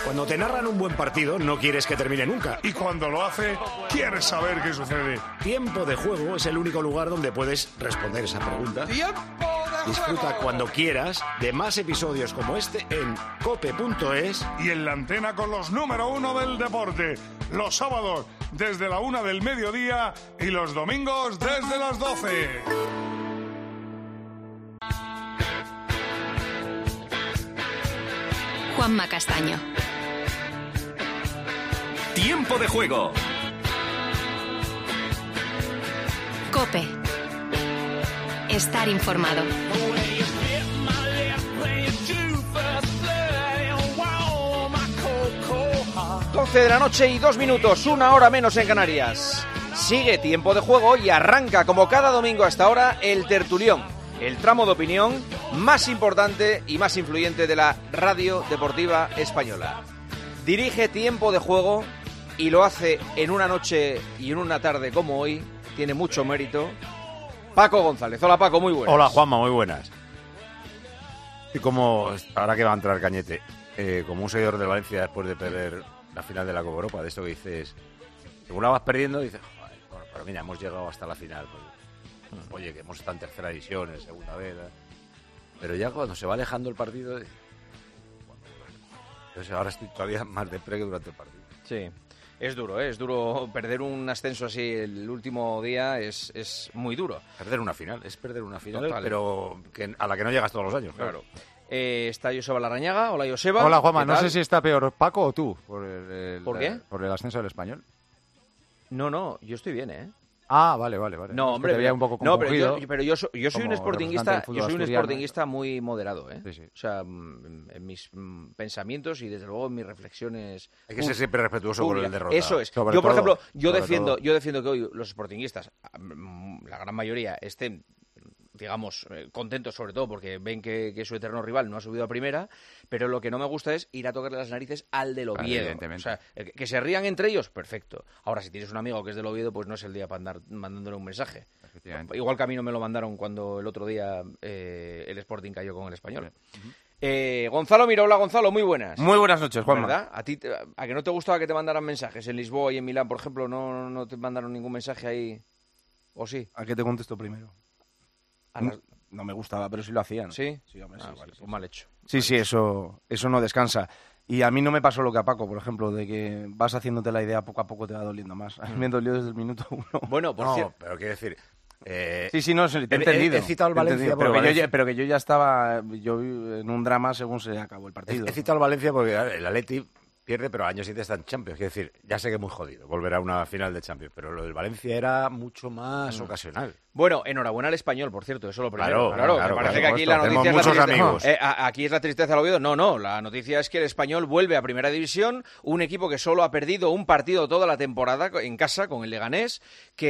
Cuando te narran un buen partido, no quieres que termine nunca. Y cuando lo hace, quieres saber qué sucede. Tiempo de Juego es el único lugar donde puedes responder esa pregunta. Disfruta cuando quieras de más episodios como este en cope.es y en la antena con los número 1 del deporte. Los sábados desde la 1 del mediodía y los domingos desde las 12. Juanma Castaño. Tiempo de Juego. COPE. Estar informado. 12 de la noche y 2 minutos, 1 hora menos en Canarias. Sigue Tiempo de Juego y arranca, como cada domingo hasta ahora, el tertulión, el tramo de opinión más importante y más influyente de la radio deportiva española. Dirige Tiempo de Juego y lo hace en una noche y en una tarde como hoy, tiene mucho mérito, Paco González. Hola Paco, muy buenas. Hola Juanma, muy buenas. Y como, ahora que va a entrar Cañete, como un seguidor de Valencia después de perder la final de la Copa Europa, de esto que dices, según la vas perdiendo, dices, joder, bueno, pero mira, hemos llegado hasta la final. Pues, oye, que hemos estado en tercera división, en segunda vez. Pero ya cuando se va alejando el partido, bueno, entonces ahora estoy todavía más depre que durante el partido. Sí. Es duro perder un ascenso así el último día es muy duro. Perder una final, Total. Pero a la que no llegas todos los años. Claro. Está Joseba Larrañaga. Hola Joseba. Hola Juanma, no sé si está peor Paco o tú por qué? Por el ascenso del Español. No, yo estoy bien, ¿eh? Ah, vale. No, hombre, te veía un poco pero yo soy un sportinguista muy moderado, ¿eh? Sí. O sea, en mis pensamientos y desde luego en mis reflexiones. Hay que ser siempre respetuoso con el derrotado. Eso es. Yo, por ejemplo, yo defiendo que hoy los sportinguistas, la gran mayoría, estén, digamos, contentos, sobre todo porque ven que su eterno rival no ha subido a primera, pero lo que no me gusta es ir a tocarle las narices al del Oviedo. Evidentemente. O sea, que se rían entre ellos, perfecto. Ahora, si tienes un amigo que es del Oviedo, pues no es el día para andar mandándole un mensaje. Igual que a mí no me lo mandaron cuando el otro día el Sporting cayó con el Español. Gonzalo Mirola. Gonzalo, muy buenas. Muy buenas noches, Juanma. ¿Verdad? ¿A que no te gustaba que te mandaran mensajes? En Lisboa y en Milán, por ejemplo, no te mandaron ningún mensaje ahí, ¿o sí? ¿A qué te contesto primero? No me gustaba, pero sí lo hacían. ¿Sí? Sí, hombre, sí. Vale, pues mal hecho. Sí, eso no descansa. Y a mí no me pasó lo que a Paco, por ejemplo, de que vas haciéndote la idea, poco a poco te va doliendo más. A mí me dolió desde el minuto 1. Bueno, por cierto. Pero quiero decir... Sí, no, te he entendido. He citado al Valencia, pero que yo ya estaba en un drama según se acabó el partido. He citado al Valencia porque el Atleti pierde, pero año 7 está en Champions. Quiero decir, ya sé que es muy jodido volver a una final de Champions, pero lo del Valencia era mucho más ocasional. Bueno, enhorabuena al Español, por cierto, eso lo primero. Claro, me parece que aquí la noticia muchos es la tristeza. amigos. Aquí es la tristeza del Oviedo. No, la noticia es que el Español vuelve a Primera División, un equipo que solo ha perdido un partido toda la temporada en casa con el Leganés,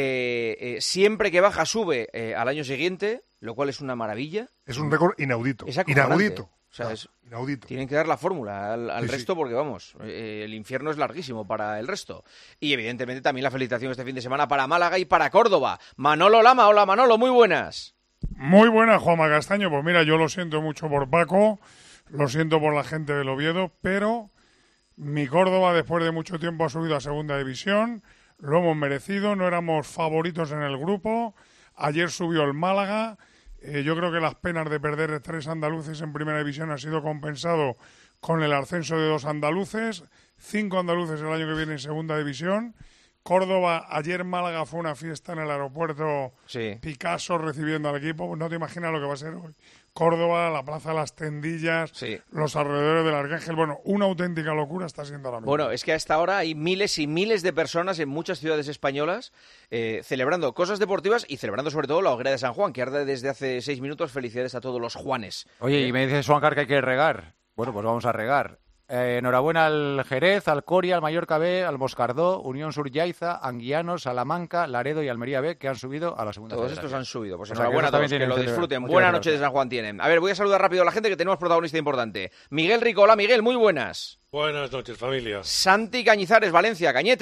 que siempre que baja sube al año siguiente, lo cual es una maravilla. Es un récord inaudito. Inaudito. O sea, inaudito. Tienen que dar la fórmula al resto porque, vamos, el infierno es larguísimo para el resto. Y, evidentemente, también la felicitación este fin de semana para Málaga y para Córdoba. Manolo Lama, hola Manolo, muy buenas. Muy buenas, Juanma Castaño. Pues mira, yo lo siento mucho por Paco, lo siento por la gente del Oviedo, pero mi Córdoba, después de mucho tiempo, ha subido a segunda división. Lo hemos merecido, no éramos favoritos en el grupo. Ayer subió el Málaga. Yo creo que las penas de perder 3 andaluces en primera división han sido compensado con el ascenso de 2 andaluces, 5 andaluces el año que viene en segunda división. Córdoba, ayer Málaga fue una fiesta en el aeropuerto, sí. Picasso recibiendo al equipo, no te imaginas lo que va a ser hoy. Córdoba, la Plaza de las Tendillas, sí. Los alrededores del Arcángel, bueno, una auténtica locura está siendo ahora mismo. Bueno, es que a esta hora hay miles y miles de personas en muchas ciudades españolas celebrando cosas deportivas y celebrando sobre todo la hoguera de San Juan, que arde desde hace 6 minutos. Felicidades a todos los Juanes. Oye, y me dice Suancar que hay que regar. Bueno, pues vamos a regar. Enhorabuena al Jerez, al Coria, al Mallorca B, al Moscardó, Unión Sur-Yaiza, Anguiano, Salamanca, Laredo y Almería B, que han subido a la segunda Todos federación. estos han subido. Pues o sea, enhorabuena a todos, que lo disfruten. Buena noche de San Juan tienen. A ver, voy a saludar rápido a la gente, que tenemos protagonista importante. Miguel Rico, hola Miguel, muy buenas. Buenas noches, familia. Santi Cañizares, Valencia, Cañete.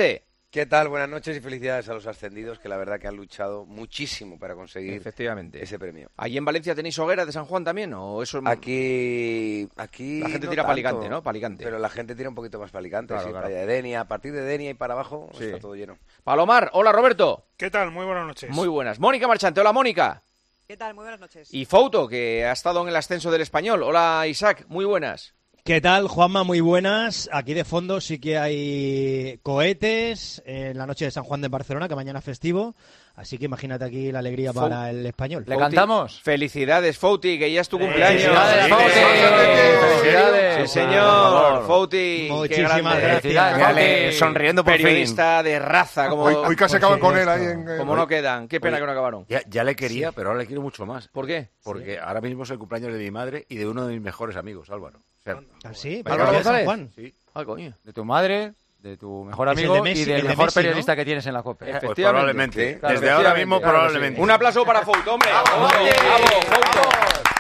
¿Qué tal? Buenas noches y felicidades a los ascendidos, que la verdad que han luchado muchísimo para conseguir Efectivamente ese premio. ¿Allí en Valencia tenéis hogueras de San Juan también? ¿O eso... Aquí la gente no tira para tanto, Alicante, ¿no? Para Alicante. Pero la gente tira un poquito más para Alicante, Claro, sí, claro. Playa de Denia. A partir de Denia y para abajo Sí. está todo lleno. Palomar, hola Roberto. ¿Qué tal? Muy buenas noches. Muy buenas. Mónica Marchante, hola Mónica. ¿Qué tal? Muy buenas noches. Y Fouto, que ha estado en el ascenso del Español. Hola Isaac, muy buenas. ¿Qué tal, Juanma? Muy buenas. Aquí de fondo sí que hay cohetes en la noche de San Juan de Barcelona, que mañana es festivo. Así que imagínate aquí la alegría para el Español. ¿Le cantamos? Felicidades, Fouti, que ya es tu cumpleaños. ¡Felicidades, Fouti! ¡Felicidades! Sí, señor. Fouti, Muchísimas gracias. Fíjale, sonriendo por fin. Periodista de raza. Como, Hoy casi acaban con él ahí como no quedan. Qué pena que no acabaron. Ya le quería, pero ahora le quiero mucho más. ¿Por qué? Porque ahora mismo es el cumpleaños de mi madre y de uno de mis mejores amigos, Álvaro. O sea, ¿Sí? ¿Álvaro González? San Juan. sí. Ah, coño. De tu madre, de tu mejor Es el amigo de Messi, y el del de mejor Messi, ¿no? periodista que tienes en la COPE. Pues Efectivamente. probablemente. Claro, Desde ahora mismo, claro que probablemente. sí. Un aplauso para Fouto, hombre. ¡Bravo, Fouto!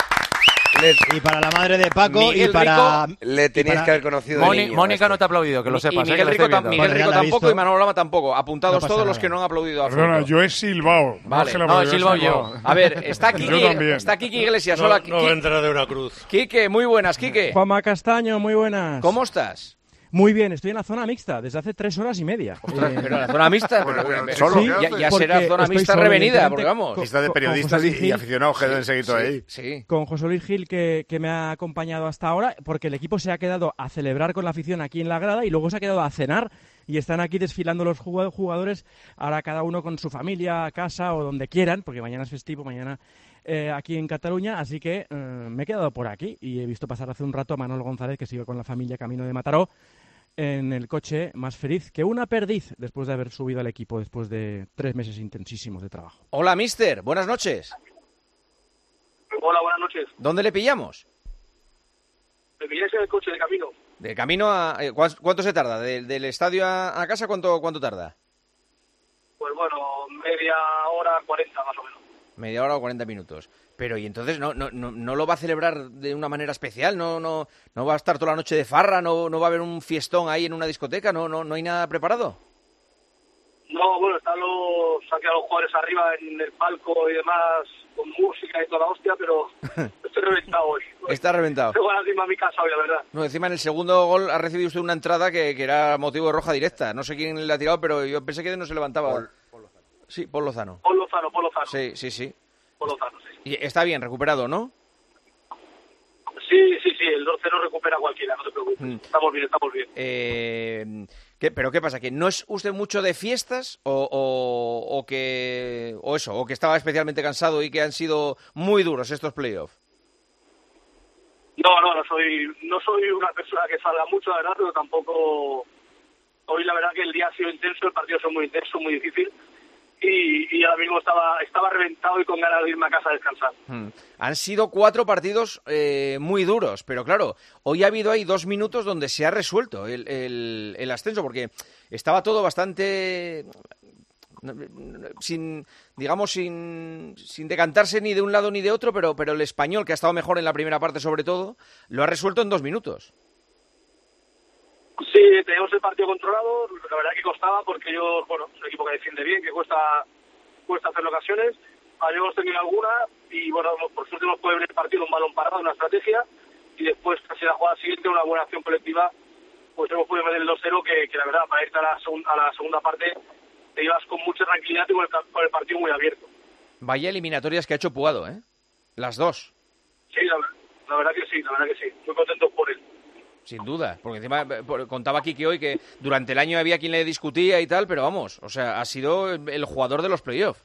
Y para la madre de Paco Miguel y para... Le teníais que haber conocido de niño. Mónica no te ha aplaudido, que lo Y sepas. Miguel que lo Rico, estoy viendo. Miguel Rico Bueno, ya la he tampoco visto. y Manolo Lama tampoco. Apuntados No pasa todos los nada. que no han aplaudido a Perdona, Fouto. yo he silbado. Vale. se la No, voy he a silbado silbar. yo. A ver, está Yo Kiki, también. está Kiki Iglesias. Hola, Kiki. vendrá de una cruz. Quique, muy buenas, Quique. Juanma Castaño, muy buenas. ¿Cómo estás? Muy bien, estoy en la zona mixta desde hace 3 horas y media. Pero la zona mixta, solo, sí, ¿qué ya haces? será porque zona estoy mixta solo, revenida, porque evidentemente, vamos. Lista de con periodistas José Luis y Gil. aficionados que deben seguir todo ahí. Sí. Con José Luis Gil que me ha acompañado hasta ahora, porque el equipo se ha quedado a celebrar con la afición aquí en la grada y luego se ha quedado a cenar y están aquí desfilando los jugadores, ahora cada uno con su familia, a casa o donde quieran, porque mañana es festivo, mañana aquí en Cataluña, así que me he quedado por aquí y he visto pasar hace un rato a Manolo González, que sigue con la familia camino de Mataró, en el coche más feliz que una perdiz después de haber subido al equipo después de 3 meses intensísimos de trabajo. Hola, mister. Buenas noches. Hola, buenas noches. ¿Dónde le pillamos? Me pilláis en el coche de camino. De camino a... ¿Cuánto se tarda? ¿Del estadio a casa cuánto tarda? Pues bueno, media hora, 40 más o menos. Media hora o 40 minutos. Pero, ¿y entonces no lo va a celebrar de una manera especial? ¿No va a estar toda la noche de farra? ¿No va a haber un fiestón ahí en una discoteca? ¿No hay nada preparado? No, bueno, están los jugadores arriba en el palco y demás, con música y toda la hostia, pero estoy reventado hoy. Está reventado. Tengo ganas de irme a mi casa hoy, la verdad. No, encima en el segundo gol ha recibido usted una entrada que era motivo de roja directa. No sé quién le ha tirado, pero yo pensé que no se levantaba. Paul Lozano. Sí, Paul Lozano. Paul Lozano. Sí. Paul Lozano, sí. Y está bien, recuperado, ¿no? Sí, el 2-0 recupera cualquiera, no te preocupes. Estamos bien. ¿Pero qué pasa? ¿Que no es usted mucho de fiestas o que estaba especialmente cansado y que han sido muy duros estos playoffs? No soy una persona que salga mucho, la verdad, pero tampoco... Hoy la verdad que el día ha sido intenso, el partido ha sido muy intenso, muy difícil. Y ahora mismo estaba reventado y con ganas de irme a casa a descansar. Han sido 4 partidos muy duros, pero claro, hoy ha habido ahí 2 minutos donde se ha resuelto el ascenso, porque estaba todo bastante sin decantarse ni de un lado ni de otro, pero el Español, que ha estado mejor en la primera parte sobre todo, lo ha resuelto en 2 minutos. Sí, teníamos el partido controlado, la verdad que costaba porque ellos, bueno, es un equipo que defiende bien, que cuesta hacerlo ocasiones, habíamos tenido alguna y bueno, por suerte nos puede venir el partido un balón parado, una estrategia y después casi la jugada siguiente, una buena acción colectiva, pues hemos podido meter el 2-0 que la verdad para irte a la segunda parte te ibas con mucha tranquilidad y con el partido muy abierto. Vaya eliminatorias que ha hecho Puado, ¿eh? Las 2. Sí, la verdad que sí, muy contentos por él. Sin duda, porque encima contaba Kiki hoy que durante el año había quien le discutía y tal, pero vamos, o sea, ha sido el jugador de los playoffs.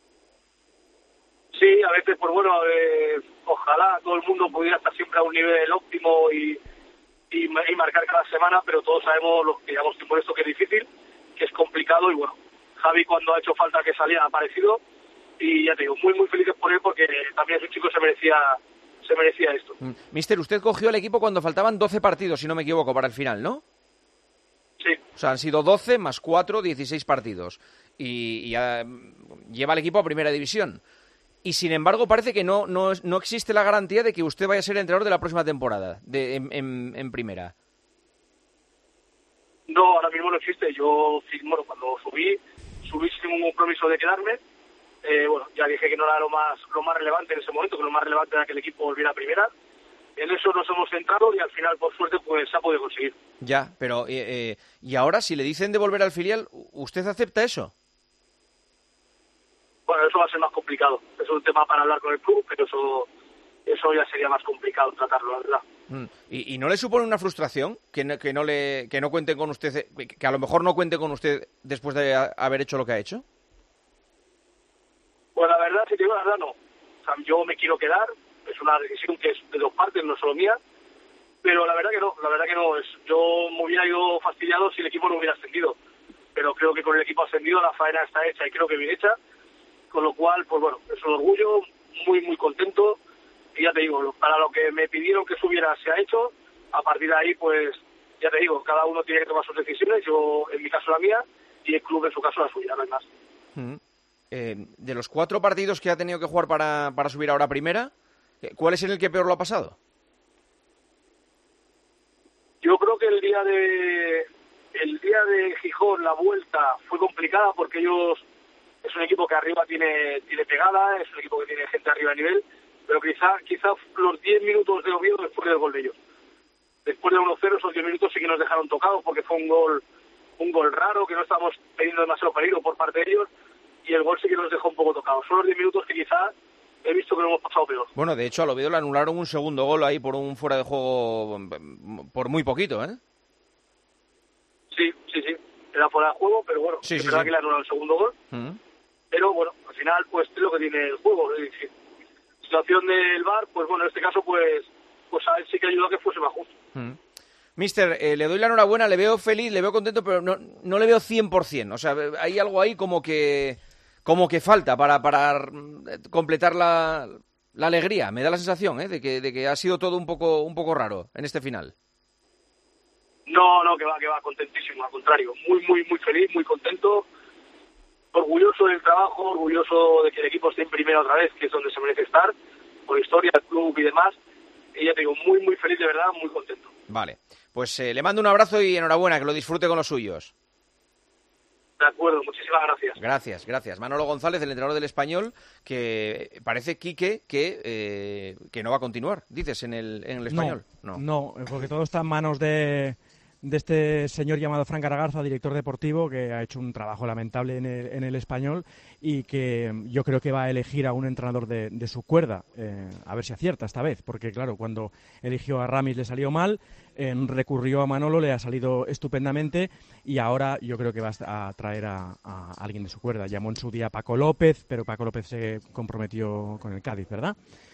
Sí, a veces, pues bueno, ojalá todo el mundo pudiera estar siempre a un nivel óptimo y marcar cada semana, pero todos sabemos, los que llevamos tiempo en esto, que es difícil, que es complicado y bueno, Javi cuando ha hecho falta que saliera ha aparecido y ya te digo, muy muy felices por él porque también ese chico se merecía esto. Mister, usted cogió el equipo cuando faltaban 12 partidos, si no me equivoco, para el final, ¿no? Sí. O sea, han sido 12 más 4, 16 partidos. Y ya lleva el equipo a primera división. Y sin embargo parece que no existe la garantía de que usted vaya a ser el entrenador de la próxima temporada en primera. No, ahora mismo no existe. Yo, bueno, cuando subí sin ningún compromiso de quedarme. Bueno, ya dije que no era lo más relevante en ese momento, que lo más relevante era que el equipo volviera a primera. En eso nos hemos centrado y al final, por suerte, pues se ha podido conseguir. Ya, pero y ahora, si le dicen de volver al filial, ¿usted acepta eso? Bueno, eso va a ser más complicado. Es un tema para hablar con el club, pero eso ya sería más complicado tratarlo, la verdad. ¿Y no le supone una frustración que no cuenten con usted, que a lo mejor no cuente con usted después de haber hecho lo que ha hecho? Pues la verdad, si te digo la verdad, no. O sea, yo me quiero quedar, es una decisión que es de dos partes, no solo mía, pero la verdad que no. Yo me hubiera ido fastidiado si el equipo no hubiera ascendido, pero creo que con el equipo ascendido la faena está hecha y creo que bien hecha, con lo cual, pues bueno, es un orgullo, muy, muy contento, y ya te digo, para lo que me pidieron que subiera se ha hecho, a partir de ahí, pues, ya te digo, cada uno tiene que tomar sus decisiones, yo en mi caso la mía, y el club en su caso la suya, no hay más. De los 4 partidos que ha tenido que jugar para subir ahora a primera, ¿cuál es el que peor lo ha pasado? Yo creo que el día de Gijón, la vuelta fue complicada porque ellos es un equipo que arriba tiene pegada, es un equipo que tiene gente arriba a nivel, pero quizá los 10 minutos de Oviedo después del gol de ellos. Después de 1-0, esos 10 minutos sí que nos dejaron tocados porque fue un gol raro, que no estábamos teniendo demasiado peligro por parte de ellos, y el gol sí que nos dejó un poco tocados. Son los 10 minutos que quizás he visto que lo hemos pasado peor. Bueno, de hecho, al Oviedo le anularon un segundo gol ahí por un fuera de juego por muy poquito, ¿eh? Sí. Era fuera de juego, pero bueno, es verdad que le anularon el segundo gol. Pero bueno, al final, pues es lo que tiene el juego. Es decir, situación del VAR, pues bueno, en este caso, pues a él sí que ayudó a que fuese más justo. Mister, le doy la enhorabuena, le veo feliz, le veo contento, pero no le veo 100%. O sea, hay algo ahí como que falta para completar la alegría. Me da la sensación de que ha sido todo un poco raro en este final. No, que va, contentísimo, al contrario. Muy, muy, muy feliz, muy contento. Orgulloso del trabajo, orgulloso de que el equipo esté en primera otra vez, que es donde se merece estar, por historia, el club y demás. Y ya te digo, muy, muy feliz, de verdad, muy contento. Vale, pues le mando un abrazo y enhorabuena, que lo disfrute con los suyos. De acuerdo, muchísimas gracias. Gracias. Manolo González, el entrenador del Español, que parece, Quique, que no va a continuar, dices, en el Español. No, porque todo está en manos de este señor llamado Fran Garagarza, director deportivo, que ha hecho un trabajo lamentable en el Español y que yo creo que va a elegir a un entrenador de su cuerda, a ver si acierta esta vez, porque claro, cuando eligió a Ramis le salió mal, recurrió a Manolo, le ha salido estupendamente y ahora yo creo que va a traer a alguien de su cuerda. Llamó en su día a Paco López, pero Paco López se comprometió con el Cádiz, ¿verdad?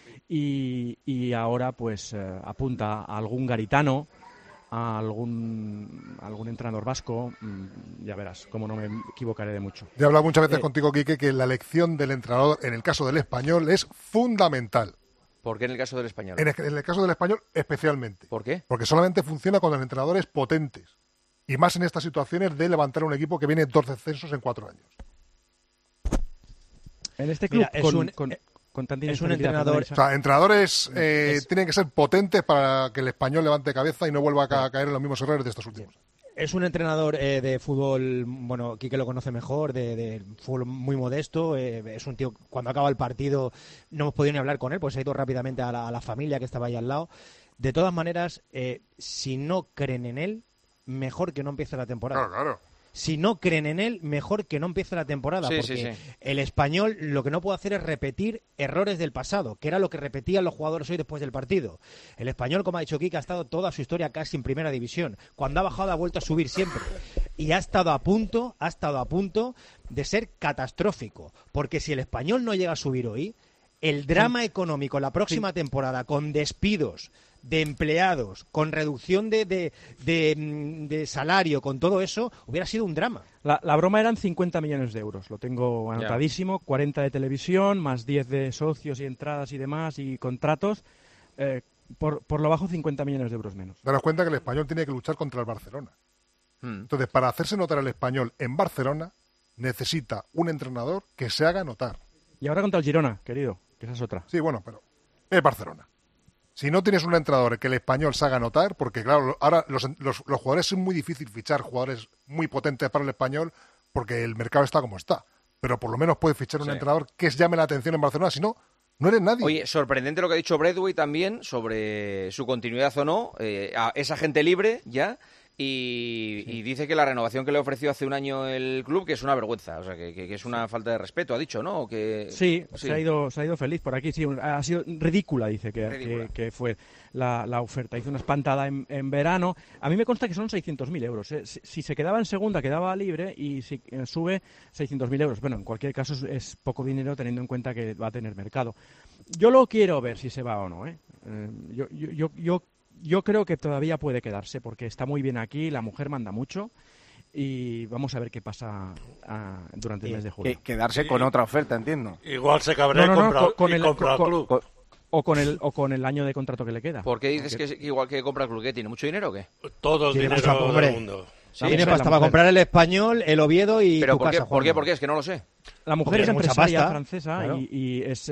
Y ahora pues apunta a algún garitano, a algún entrenador vasco, ya verás, como no me equivocaré de mucho. He hablado muchas veces contigo, Quique, que la elección del entrenador en el caso del Español es fundamental. ¿Por qué en el caso del Español? En el caso del Español especialmente. ¿Por qué? Porque solamente funciona con los entrenadores potentes. Y más en estas situaciones de levantar un equipo que viene 2 descensos en 4 años. En este club, Mira, es un entrenador. O sea, entrenadores tienen que ser potentes para que el Español levante cabeza y no vuelva a caer en los mismos errores de estos últimos. Es un entrenador de fútbol, bueno, Quique lo conoce mejor, de fútbol muy modesto. Es un tío, cuando acaba el partido no hemos podido ni hablar con él, pues se ha ido rápidamente a la familia que estaba ahí al lado. De todas maneras, si no creen en él, mejor que no empiece la temporada. Claro. Si no creen en él, mejor que no empiece la temporada, porque el Español lo que no puede hacer es repetir errores del pasado, que era lo que repetían los jugadores hoy después del partido. El Español, como ha dicho Kika, ha estado toda su historia casi en primera división. Cuando ha bajado ha vuelto a subir siempre. Y ha estado a punto de ser catastrófico, porque si el Español no llega a subir hoy, el drama económico la próxima temporada, con despidos de empleados, con reducción de salario, con todo eso, hubiera sido un drama. La broma eran 50 millones de euros, lo tengo anotadísimo, 40 de televisión, más 10 de socios y entradas y demás, y contratos, por lo bajo 50 millones de euros menos. Daros cuenta que el Español tiene que luchar contra el Barcelona. Entonces, para hacerse notar el Español en Barcelona, necesita un entrenador que se haga notar. Y ahora contra el Girona, querido, que esa es otra. Sí, bueno, pero es Barcelona. Si no tienes un entrenador que el Español se haga notar, porque claro, ahora los jugadores es muy difícil fichar jugadores muy potentes para el Español porque el mercado está como está. Pero por lo menos puedes fichar un entrenador que llame la atención en Barcelona, si no, no eres nadie. Oye, sorprendente lo que ha dicho Braithwaite también sobre su continuidad o no. Es agente libre ya. Y dice que la renovación que le ofreció hace un año el club que es una vergüenza, o sea, que es una falta de respeto, ha dicho, ¿no? Sí. Se ha ido feliz por aquí, sí, ha sido ridícula, dice que fue la oferta. Hizo una espantada en verano. A mí me consta que son 600.000 euros. Si se quedaba en segunda, quedaba libre, y si sube, 600.000 euros. Bueno, en cualquier caso es poco dinero teniendo en cuenta que va a tener mercado. Yo lo quiero ver si se va o no, ¿eh? Yo creo que todavía puede quedarse porque está muy bien aquí, la mujer manda mucho y vamos a ver qué pasa durante el mes de julio. Quedarse con otra oferta, entiendo. Igual se cabrea y compra el club. O con el año de contrato que le queda. ¿Por qué dices que igual que compra el club? ¿Qué tiene? ¿Mucho dinero o qué? Todo el dinero del mundo. Sí, tiene pasta para comprar el Español, el Oviedo y ¿Pero tu por qué? casa, ¿Por qué? ¿Por qué? Es que no lo sé. La mujer es empresaria francesa, claro. y es...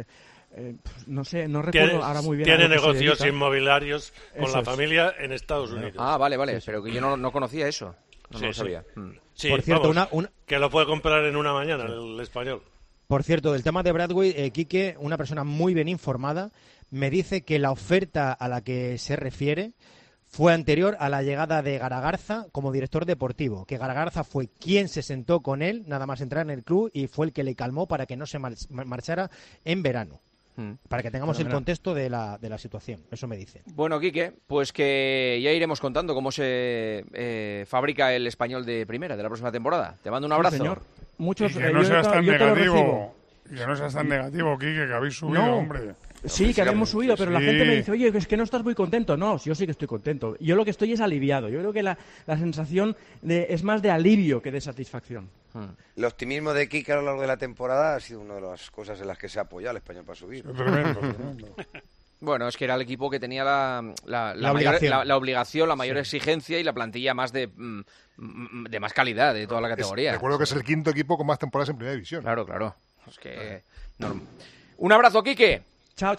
no sé, no recuerdo ahora muy bien. Tiene negocios inmobiliarios con la familia en Estados Unidos. Ah, vale, pero que yo no conocía eso. No lo sabía. Sí, por cierto, vamos, que lo puede comprar en una mañana el Español. Por cierto, del tema de Braithwaite, Quique, una persona muy bien informada, me dice que la oferta a la que se refiere fue anterior a la llegada de Garagarza como director deportivo, que Garagarza fue quien se sentó con él, nada más entrar en el club, y fue el que le calmó para que no se marchara en verano. Para que tengamos el contexto de la situación, eso me dice. Bueno, Quique, pues que ya iremos contando cómo se fabrica el Español de primera de la próxima temporada. Te mando un abrazo. Sí, señor. Muchos, que no seas tan negativo. Que no seas tan negativo, Quique, que habéis subido, hombre. Sí, que habíamos subido, pero la gente me dice, oye, es que no estás muy contento. No, yo sí que estoy contento. Yo lo que estoy es aliviado. Yo creo que la sensación es más de alivio que de satisfacción. El optimismo de Quique a lo largo de la temporada ha sido una de las cosas en las que se ha apoyado el Español para subir. Tremendo. Bueno, es que era el equipo que tenía la obligación, la mayor exigencia y la plantilla más de más calidad de toda la categoría. Recuerdo que es el quinto equipo con más temporadas en primera división. Claro. Es que un abrazo, Quique. Chao.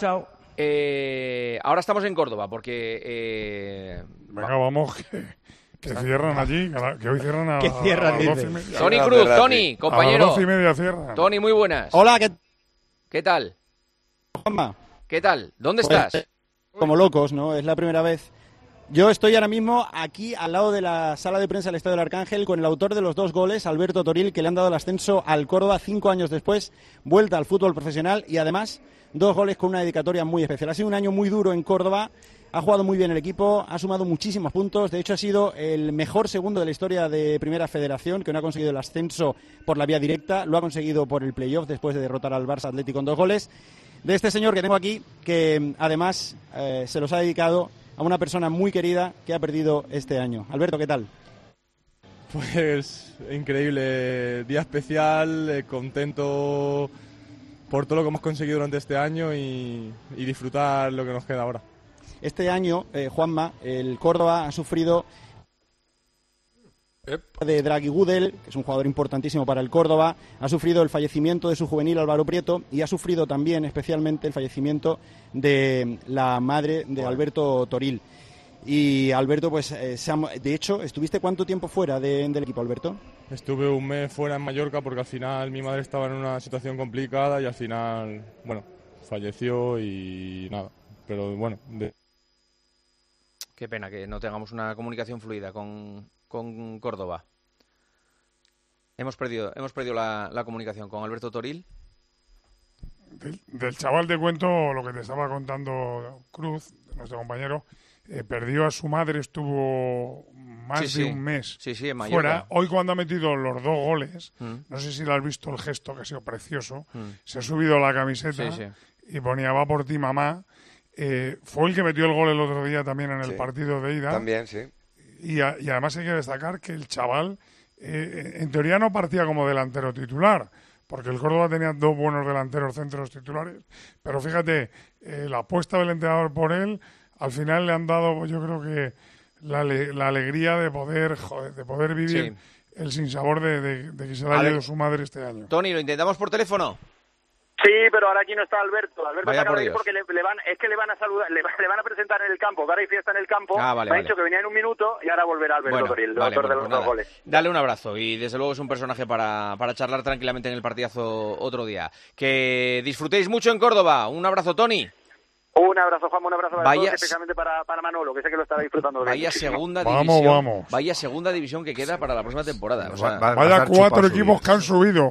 Ahora estamos en Córdoba porque... Venga, vamos, que cierran allí, que hoy cierran a las 12:30. Tony Cruz, Tony, compañero. A las 12:30 cierran. Tony, muy buenas. Hola, ¿qué tal? Juanma. ¿Qué tal? ¿Dónde estás? Como locos, ¿no? Es la primera vez. Yo estoy ahora mismo aquí al lado de la sala de prensa del Estadio del Arcángel con el autor de los 2 goles, Alberto Toril, que le han dado el ascenso al Córdoba 5 años después, vuelta al fútbol profesional y además 2 goles con una dedicatoria muy especial. Ha sido un año muy duro en Córdoba, ha jugado muy bien el equipo, ha sumado muchísimos puntos, de hecho ha sido el mejor segundo de la historia de Primera Federación, que no ha conseguido el ascenso por la vía directa, lo ha conseguido por el playoff después de derrotar al Barça Atlético con 2 goles. De este señor que tengo aquí, que además se los ha dedicado a una persona muy querida que ha perdido este año. Alberto, ¿qué tal? Pues increíble, día especial, contento por todo lo que hemos conseguido durante este año y disfrutar lo que nos queda ahora. Este año, Juanma, el Córdoba ha sufrido de Draghi Gudel, que es un jugador importantísimo para el Córdoba, ha sufrido el fallecimiento de su juvenil Álvaro Prieto y ha sufrido también especialmente el fallecimiento de la madre de Alberto Toril. Y Alberto, pues, de hecho, ¿estuviste cuánto tiempo fuera del equipo, Alberto? Estuve un mes fuera en Mallorca porque al final mi madre estaba en una situación complicada y al final, bueno, falleció y nada. Pero bueno... Qué pena que no tengamos una comunicación fluida con Córdoba. Hemos perdido la comunicación con Alberto Toril. Del chaval te cuento lo que te estaba contando Cruz, nuestro compañero. Perdió a su madre, estuvo más de un mes en Mallorca. Fuera. Hoy cuando ha metido los 2 goles, no sé si lo has visto el gesto, que ha sido precioso, se ha subido la camiseta y ponía "va por ti, mamá". Fue el que metió el gol el otro día también en el partido de ida. También, sí. Y además hay que destacar que el chaval, en teoría no partía como delantero titular, porque el Córdoba tenía 2 buenos delanteros centros titulares, pero fíjate, la apuesta del entrenador por él, al final le han dado, yo creo que la alegría de poder vivir el sinsabor de que se le haya ido su madre este año. Tony, ¿lo intentamos por teléfono? Sí, pero ahora aquí no está Alberto. Alberto Vaya está por aquí Dios. porque le van a saludar, le van a presentar en el campo. Ahora hay fiesta en el campo. Vale, me ha dicho que venía en un minuto y ahora volverá Alberto Toril, el autor de los dos goles. Dale un abrazo y desde luego es un personaje para charlar tranquilamente en el partidazo otro día. Que disfrutéis mucho en Córdoba. Un abrazo, Tony. Un abrazo, Juan, un abrazo para todos, especialmente para Manolo, que sé que lo estará disfrutando. Vaya segunda división. Vamos. Vaya segunda división que queda para la próxima temporada. O sea, vaya 4 equipos que han subido.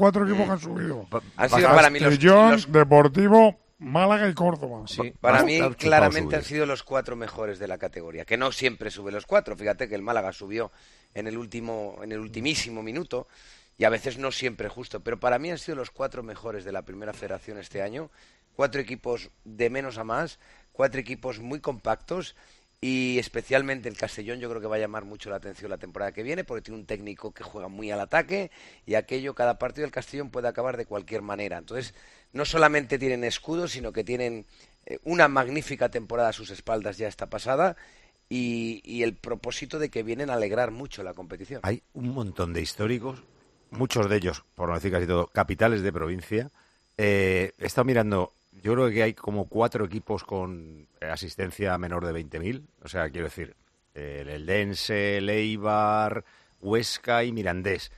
Han sido para mí los Deportivo, Málaga y Córdoba. Sí, para mí claramente han sido los 4 mejores de la categoría, que no siempre sube los 4. Fíjate que el Málaga subió en el ultimísimo minuto y a veces no siempre justo, pero para mí han sido los 4 mejores de la Primera Federación este año. 4 equipos de menos a más, 4 equipos muy compactos y especialmente el Castellón yo creo que va a llamar mucho la atención la temporada que viene porque tiene un técnico que juega muy al ataque y cada partido del Castellón puede acabar de cualquier manera. Entonces, no solamente tienen escudos, sino que tienen una magnífica temporada a sus espaldas ya esta pasada y el propósito de que vienen a alegrar mucho la competición. Hay un montón de históricos, muchos de ellos, por no decir casi todo, capitales de provincia. He estado mirando. Yo creo que hay como 4 equipos con asistencia menor de 20.000. O sea, quiero decir, el Eldense, el Eibar, Huesca y Mirandés.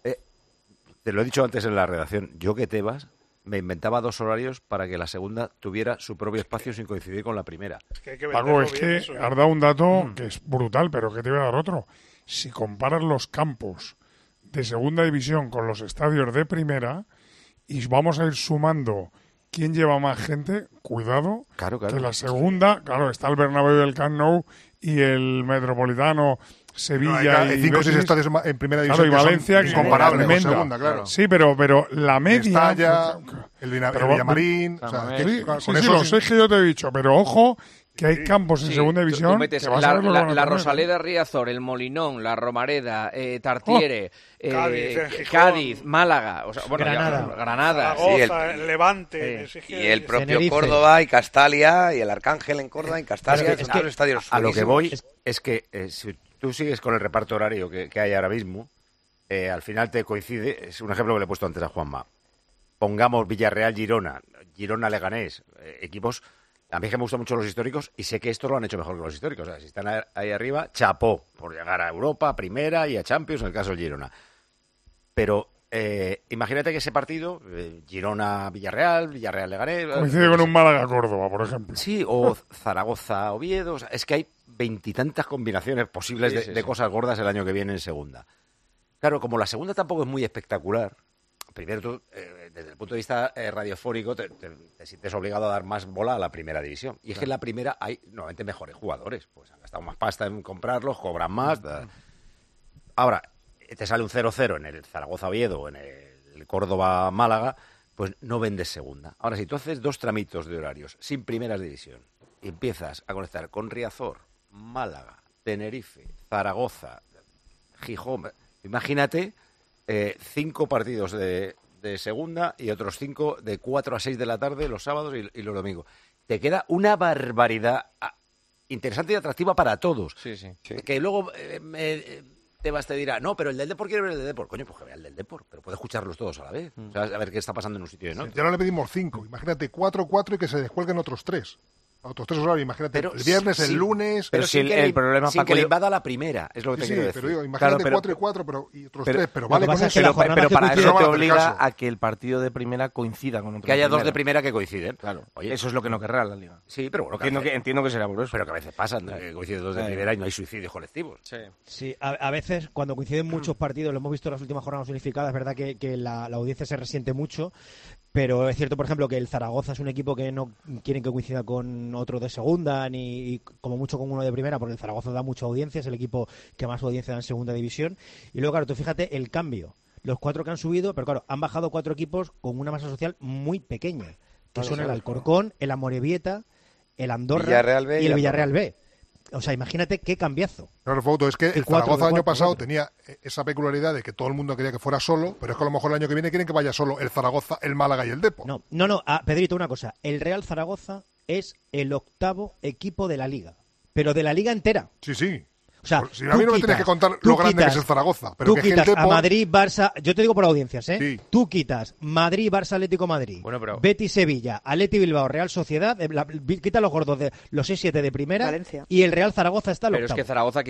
Te lo he dicho antes en la redacción. Yo que Tebas me inventaba 2 horarios para que la segunda tuviera su propio espacio sin coincidir con la primera. Paco, es que has dado un dato que es brutal, pero que te voy a dar otro. Si comparas los campos de segunda división con los estadios de primera y vamos a ir sumando quién lleva más gente, cuidado, que la segunda, está el Bernabéu y el Camp Nou y el Metropolitano, Sevilla hay 5 o 6 estadios en primera división y Valencia que son incomparables con segunda, claro. Sí, pero la media... Estalla, el Villamarín... Los 6 que yo te he dicho, pero ojo... que hay campos en segunda división. Tú metes la Rosaleda, Riazor, el Molinón, la Romareda, Tartiere, Cádiz, Málaga, Granada, Zaragoza, Levante. Y el propio Tenerife. Córdoba y Castalia y el Arcángel en Córdoba y Castalia. Es que estadios a lo que voy es que si tú sigues con el reparto horario que hay ahora mismo, al final te coincide. Es un ejemplo que le he puesto antes a Juanma. Pongamos Villarreal, Girona, Leganés, equipos. A mí es que me gustan mucho los históricos y sé que esto lo han hecho mejor que los históricos. O sea, si están ahí arriba, chapó por llegar a Europa, a Primera y a Champions, en el caso del Girona. Pero imagínate que ese partido, Girona-Villarreal, Villarreal-Leganés... coincide con un Málaga-Córdoba, por ejemplo. Sí, o Zaragoza-Oviedo. O sea, es que hay 20 y tantas combinaciones posibles de cosas gordas el año que viene en segunda. Claro, como la segunda tampoco es muy espectacular... Primero, tú, desde el punto de vista radiofónico, te sientes obligado a dar más bola a la primera división. Y es que en la primera hay normalmente mejores jugadores. Pues han gastado más pasta en comprarlos, cobran más. Ahora, te sale un 0-0 en el Zaragoza-Oviedo o en el Córdoba-Málaga, pues no vendes segunda. Ahora, si tú haces 2 tramitos de horarios sin primera división y empiezas a conectar con Riazor, Málaga, Tenerife, Zaragoza, Gijón, imagínate... 5 partidos de segunda y otros 5 de 4 a 6 de la tarde los sábados y los domingos. Te queda una barbaridad interesante y atractiva para todos. Sí. Que luego te dirá, no, pero el del Depor quiere ver el del Depor. Coño, pues que vea el del Depor, pero puede escucharlos todos a la vez. O sea, a ver qué está pasando en un sitio y en otro. Ya no le pedimos 5. Imagínate 4 y que se descuelguen otros 3. Otros 3 horarios, imagínate, pero, el viernes, el lunes... Pero si el problema sin que le invada la primera, es lo que te quiero decir. Pero digo, imagínate 4 y 4 y otros 3, pero vale con eso. Pero para eso te obliga a que el partido de primera coincida con otro. Que haya 2 de primera que coinciden. Claro. Oye, eso es lo que no querrá la Liga. Sí, pero bueno... Entiendo que será por eso. Pero que a veces pasan, que coinciden 2 de primera y no hay suicidios colectivos. Sí, a veces cuando coinciden muchos partidos, lo hemos visto en las últimas jornadas unificadas, es verdad que la audiencia se resiente mucho. Pero es cierto, por ejemplo, que el Zaragoza es un equipo que no quieren que coincida con otro de segunda, ni como mucho con uno de primera, porque el Zaragoza da mucha audiencia, es el equipo que más audiencia da en segunda división. Y luego, claro, tú fíjate el cambio. Los 4 que han subido, pero claro, han bajado 4 equipos con una masa social muy pequeña, que son el Alcorcón, el Amorebieta, el Andorra y el Villarreal B. O sea, imagínate qué cambiazo. Claro, Fauto, es que el Zaragoza el año pasado tenía esa peculiaridad de que todo el mundo quería que fuera solo, pero es que a lo mejor el año que viene quieren que vaya solo el Zaragoza, el Málaga y el Depor. No, Pedrito, una cosa. El Real Zaragoza es el 8º equipo de la Liga, pero de la Liga entera. Sí. O sea, si a mí no me tienes que contar lo grande que es el Zaragoza, pero tú que quitas gente a Madrid, Barça, yo te digo por audiencias, ¿eh? Sí. Tú quitas Madrid, Barça, Atlético Madrid, Bueno, pero- Betis, Sevilla, Atleti Bilbao, Real Sociedad, quita los gordos de los 6-7 de primera, Valencia. y el Real Zaragoza está al Pero es octavo. que Zaragoza,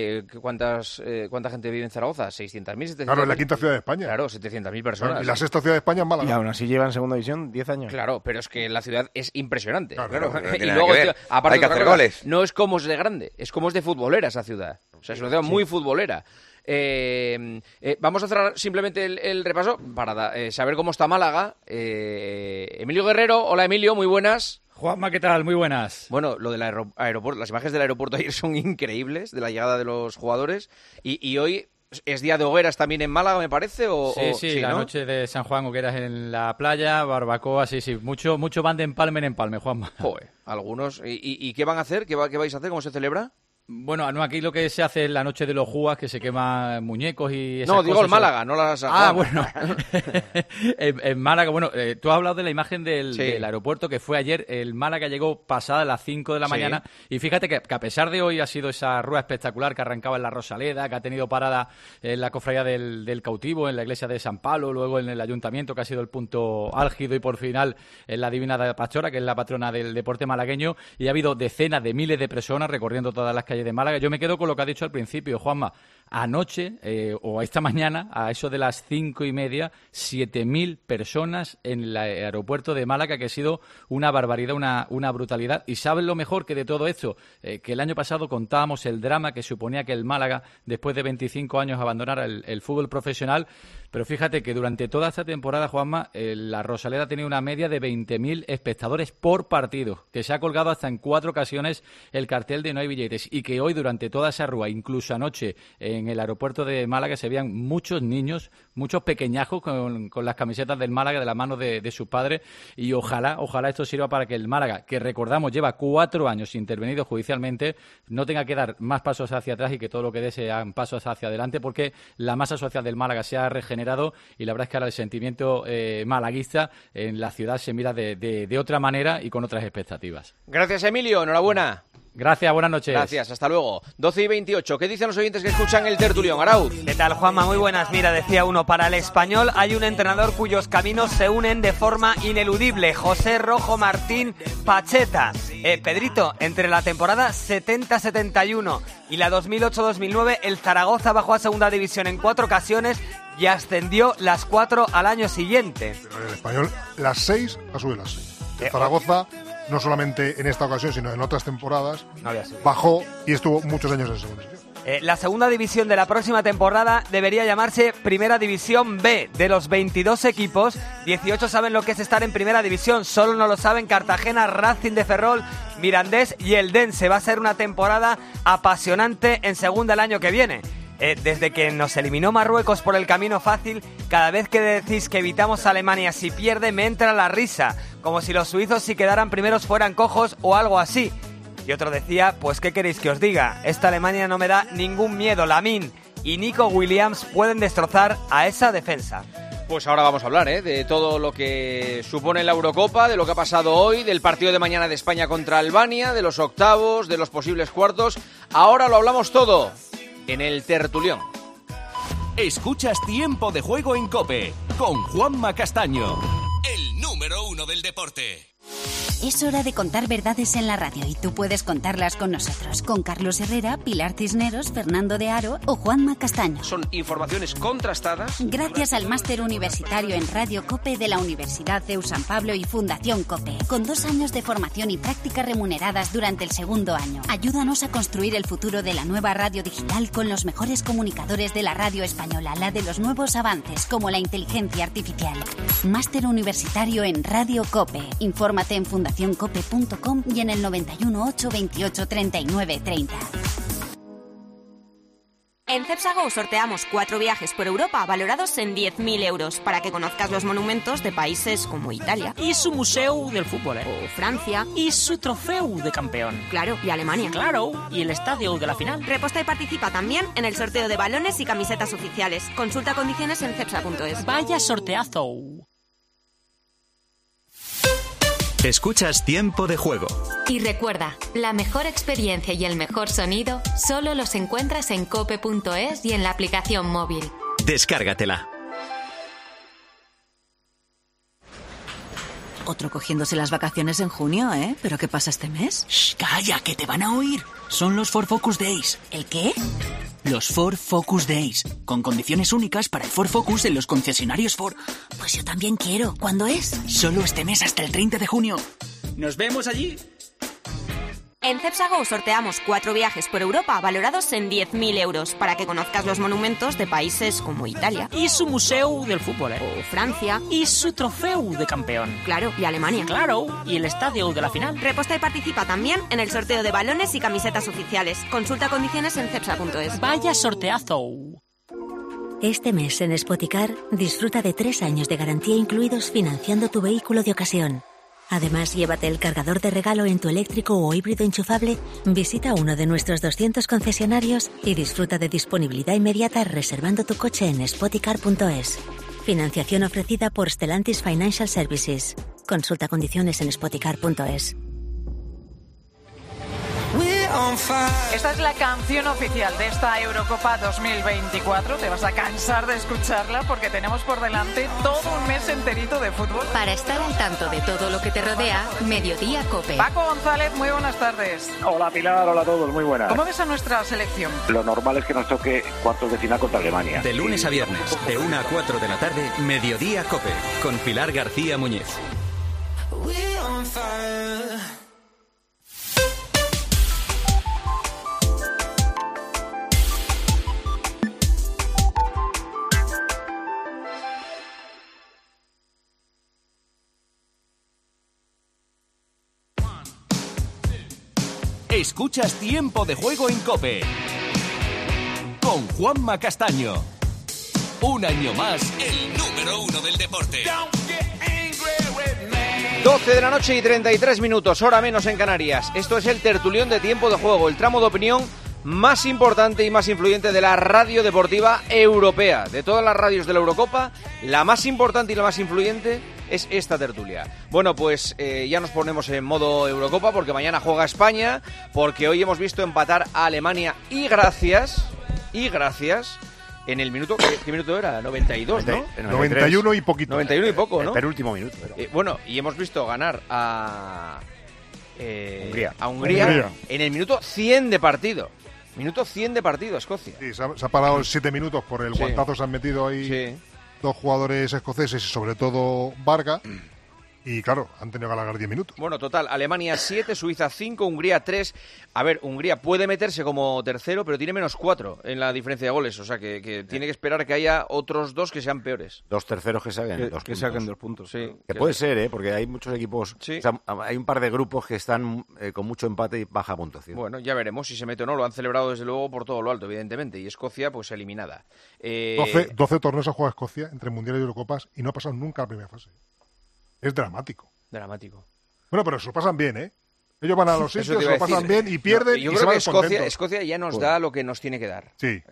¿cuánta gente vive en Zaragoza? ¿600.000? 700.000. Claro, es la quinta ciudad de España. Claro, 700.000 personas. Y la sexta ciudad de España es Málaga. Y aún así lleva en segunda división 10 años. Claro, pero es que la ciudad es impresionante. Claro, no tiene Y nada luego, que ver. tío, aparte Hay que otra hacer cosa, goles. No es como es de grande, es como es de futbolera esa ciudad. O sea, es una ciudad muy futbolera. Vamos a cerrar simplemente el repaso para saber cómo está Málaga. Emilio Guerrero, hola Emilio, muy buenas. Juanma, ¿qué tal? Muy buenas. Bueno, lo del aeropuerto, las imágenes del aeropuerto ayer son increíbles, de la llegada de los jugadores. Y hoy es día de hogueras también en Málaga, me parece. Sí, la ¿no? noche de San Juan, hogueras en la playa, barbacoa, sí. Mucho van de empalme en empalme, Juanma. Joder, algunos. ¿Y qué van a hacer? ¿Qué vais a hacer? ¿Cómo se celebra? Bueno, no, aquí lo que se hace es la noche de los jugas, que se queman muñecos y esas No, digo cosas. el Málaga, no las... Ah, bueno. en Málaga, bueno, tú has hablado de la imagen del aeropuerto que fue ayer. El Málaga llegó pasada las 5 de la mañana y fíjate que a pesar de hoy ha sido esa rueda espectacular que arrancaba en la Rosaleda, que ha tenido parada en la cofradía del Cautivo, en la iglesia de San Pablo, luego en el ayuntamiento, que ha sido el punto álgido, y por final en la Divina de Pastora, que es la patrona del deporte malagueño, y ha habido decenas de miles de personas recorriendo todas las calles de Málaga. Yo me quedo con lo que ha dicho al principio, Juanma. Anoche, o esta mañana, a eso de las 5:30, 7.000 personas en el aeropuerto de Málaga, que ha sido una barbaridad, una brutalidad. Y saben lo mejor que de todo esto, que el año pasado contábamos el drama que suponía que el Málaga, después de 25 años, abandonara el fútbol profesional. Pero fíjate que durante toda esta temporada, Juanma, la Rosaleda ha tenido una media de 20.000 espectadores por partido, que se ha colgado hasta en 4 ocasiones el cartel de no hay billetes, y que hoy, durante toda esa rúa, incluso anoche en el aeropuerto de Málaga, se veían muchos niños, muchos pequeñajos con las camisetas del Málaga de la mano de sus padres. Y ojalá esto sirva para que el Málaga, que recordamos lleva 4 años intervenido judicialmente, no tenga que dar más pasos hacia atrás y que todo lo que dé sean pasos hacia adelante, porque la masa social del Málaga se ha regenerado y la verdad es que ahora el sentimiento malaguista en la ciudad se mira de otra manera y con otras expectativas. Gracias, Emilio, enhorabuena. Gracias, buenas noches. Gracias, hasta luego. 12:28. ¿Qué dicen los oyentes que escuchan el tertulión, Arauz? ¿Qué tal, Juanma? Muy buenas. Mira, decía uno, para el Español hay un entrenador cuyos caminos se unen de forma ineludible. José Rojo Martín Pacheta. Pedrito, entre la temporada 70-71 y la 2008-2009, el Zaragoza bajó a segunda división en 4 ocasiones y ascendió las 4 al año siguiente. Pero el Español, las 6 ha subido las 6. El Zaragoza, no solamente en esta ocasión, sino en otras temporadas, bajó y estuvo muchos años en segunda división. La segunda división de la próxima temporada debería llamarse Primera División B. De los 22 equipos, 18 saben lo que es estar en Primera División. Solo no lo saben Cartagena, Racing de Ferrol, Mirandés y Eldense. Va a ser una temporada apasionante en segunda el año que viene. Desde que nos eliminó Marruecos por el camino fácil, cada vez que decís que evitamos a Alemania si pierde, me entra la risa. Como si los suizos, si quedaran primeros, fueran cojos o algo así. Y otro decía, pues ¿qué queréis que os diga? Esta Alemania no me da ningún miedo. Lamine y Nico Williams pueden destrozar a esa defensa. Pues ahora vamos a hablar de todo lo que supone la Eurocopa, de lo que ha pasado hoy, del partido de mañana de España contra Albania, de los octavos, de los posibles cuartos. Ahora lo hablamos todo en el tertulión. Escuchas Tiempo de Juego en COPE con Juanma Castaño, el número 1 del deporte. Es hora de contar verdades en la radio y tú puedes contarlas con nosotros, con Carlos Herrera, Pilar Cisneros, Fernando de Aro o Juanma Castaño. Son informaciones contrastadas. Gracias al máster universitario en Radio COPE de la Universidad CEU San Pablo y Fundación COPE, con 2 años de formación y prácticas remuneradas durante el segundo año. Ayúdanos a construir el futuro de la nueva radio digital con los mejores comunicadores de la radio española, la de los nuevos avances como la inteligencia artificial. Máster universitario en Radio COPE. Infórmate en fundacioncope.com y en el 91 828 39 30. En Cepsa Go sorteamos 4 viajes por Europa valorados en 10.000 euros para que conozcas los monumentos de países como Italia. Y su museo del fútbol, O Francia. Y su trofeo de campeón. Claro, y Alemania. Claro, y el estadio de la final. Reposta y participa también en el sorteo de balones y camisetas oficiales. Consulta condiciones en cepsa.es. Vaya sorteazo. Escuchas Tiempo de Juego. Y recuerda, la mejor experiencia y el mejor sonido solo los encuentras en cope.es y en la aplicación móvil. Descárgatela. Otro cogiéndose las vacaciones en junio, ¿eh? ¿Pero qué pasa este mes? Shh, calla, que te van a oír. Son los Ford Focus Days. ¿El qué? Los Ford Focus Days, con condiciones únicas para el Ford Focus en los concesionarios Ford. Pues yo también quiero. ¿Cuándo es? Solo este mes hasta el 30 de junio. ¿Nos vemos allí? En Cepsa Go sorteamos 4 viajes por Europa valorados en 10.000 euros para que conozcas los monumentos de países como Italia. Y su museo del fútbol, O Francia. Y su trofeo de campeón. Claro, y Alemania. Claro, y el estadio de la final. Reposta y participa también en el sorteo de balones y camisetas oficiales. Consulta condiciones en cepsa.es. Vaya sorteazo. Este mes en Spoticar disfruta de 3 años de garantía incluidos financiando tu vehículo de ocasión. Además, llévate el cargador de regalo en tu eléctrico o híbrido enchufable, visita uno de nuestros 200 concesionarios y disfruta de disponibilidad inmediata reservando tu coche en spoticar.es. Financiación ofrecida por Stellantis Financial Services. Consulta condiciones en spoticar.es. Esta es la canción oficial de esta Eurocopa 2024. Te vas a cansar de escucharla porque tenemos por delante todo un mes enterito de fútbol. Para estar al tanto de todo lo que te rodea, Mediodía Cope. Paco González, muy buenas tardes. Hola Pilar, hola a todos, muy buenas. ¿Cómo ves a nuestra selección? Lo normal es que nos toque cuartos de final contra Alemania. De lunes a viernes, de 1 a 4 de la tarde, Mediodía Cope, con Pilar García Muñiz. Escuchas Tiempo de Juego en COPE con Juanma Castaño. Un año más, el número 1 del deporte. 12 de la noche y 33 minutos, hora menos en Canarias. Esto es el tertulión de Tiempo de Juego, el tramo de opinión más importante y más influyente de la radio deportiva europea. De todas las radios de la Eurocopa, la más importante y la más influyente es esta tertulia. Bueno, pues ya nos ponemos en modo Eurocopa porque mañana juega España, porque hoy hemos visto empatar a Alemania y gracias, en el minuto, ¿qué minuto era? 92, ¿no? 91 y poquito. 91 y poco, ¿no? El penúltimo minuto. Bueno, y hemos visto ganar a Hungría en el minuto 100 de partido. Minuto 100 de partido, Escocia. Sí, se ha parado 7 minutos por el guantazo, se han metido ahí dos jugadores escoceses y sobre todo Varga. Y claro, han tenido que alargar 10 minutos. Bueno, total, Alemania 7, Suiza 5, Hungría 3. A ver, Hungría puede meterse como tercero, pero tiene menos 4 en la diferencia de goles. O sea, que tiene que esperar que haya otros 2 que sean peores. 2 terceros que saquen 2 puntos. Que saquen 2 puntos, sí. Que puede ser, porque hay muchos equipos... Sí. O sea, hay un par de grupos que están con mucho empate y baja puntuación. Bueno, ya veremos si se mete o no. Lo han celebrado desde luego por todo lo alto, evidentemente. Y Escocia, pues eliminada. 12 torneos ha jugado Escocia entre Mundiales y Eurocopas y no ha pasado nunca la primera fase. Es dramático. Bueno, pero se lo pasan bien, ¿eh? Ellos van a los sitios, se lo pasan bien y pierden. Yo y creo se que van Escocia ya nos da lo que nos tiene que dar. Sí.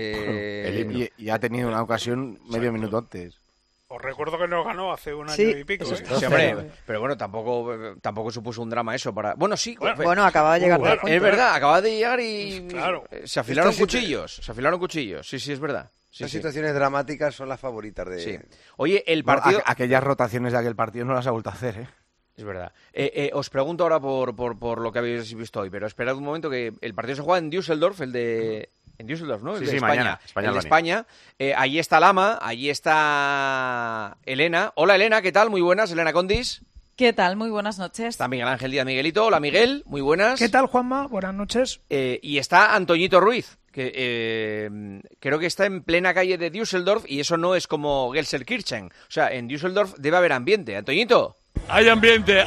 Y ha tenido una ocasión medio minuto antes. Os recuerdo que nos ganó hace un año y pico. Sí, hombre, pero bueno, tampoco supuso un drama eso para... Bueno, sí. Bueno, acaba de llegar. Es verdad, acaba de llegar y... Claro. Se afilaron cuchillos. Sí, es verdad. Las situaciones dramáticas son las favoritas de... Sí. Oye, el partido... aquellas rotaciones de aquel partido no las ha vuelto a hacer, ¿eh? Es verdad. Os pregunto ahora por lo que habéis visto hoy, pero esperad un momento que el partido se juega en Düsseldorf, en Düsseldorf, ¿no? Sí, de España. El de España. Allí está Lama, allí está Elena. Hola, Elena, ¿qué tal? Muy buenas, Elena Condis. ¿Qué tal? Muy buenas noches. Está Miguel Ángel Díaz Miguelito. Hola, Miguel, muy buenas. ¿Qué tal, Juanma? Buenas noches. Y está Antoñito Ruiz, que creo que está en plena calle de Düsseldorf y eso no es como Gelsenkirchen. O sea, en Düsseldorf debe haber ambiente. Antoñito. Hay ambiente.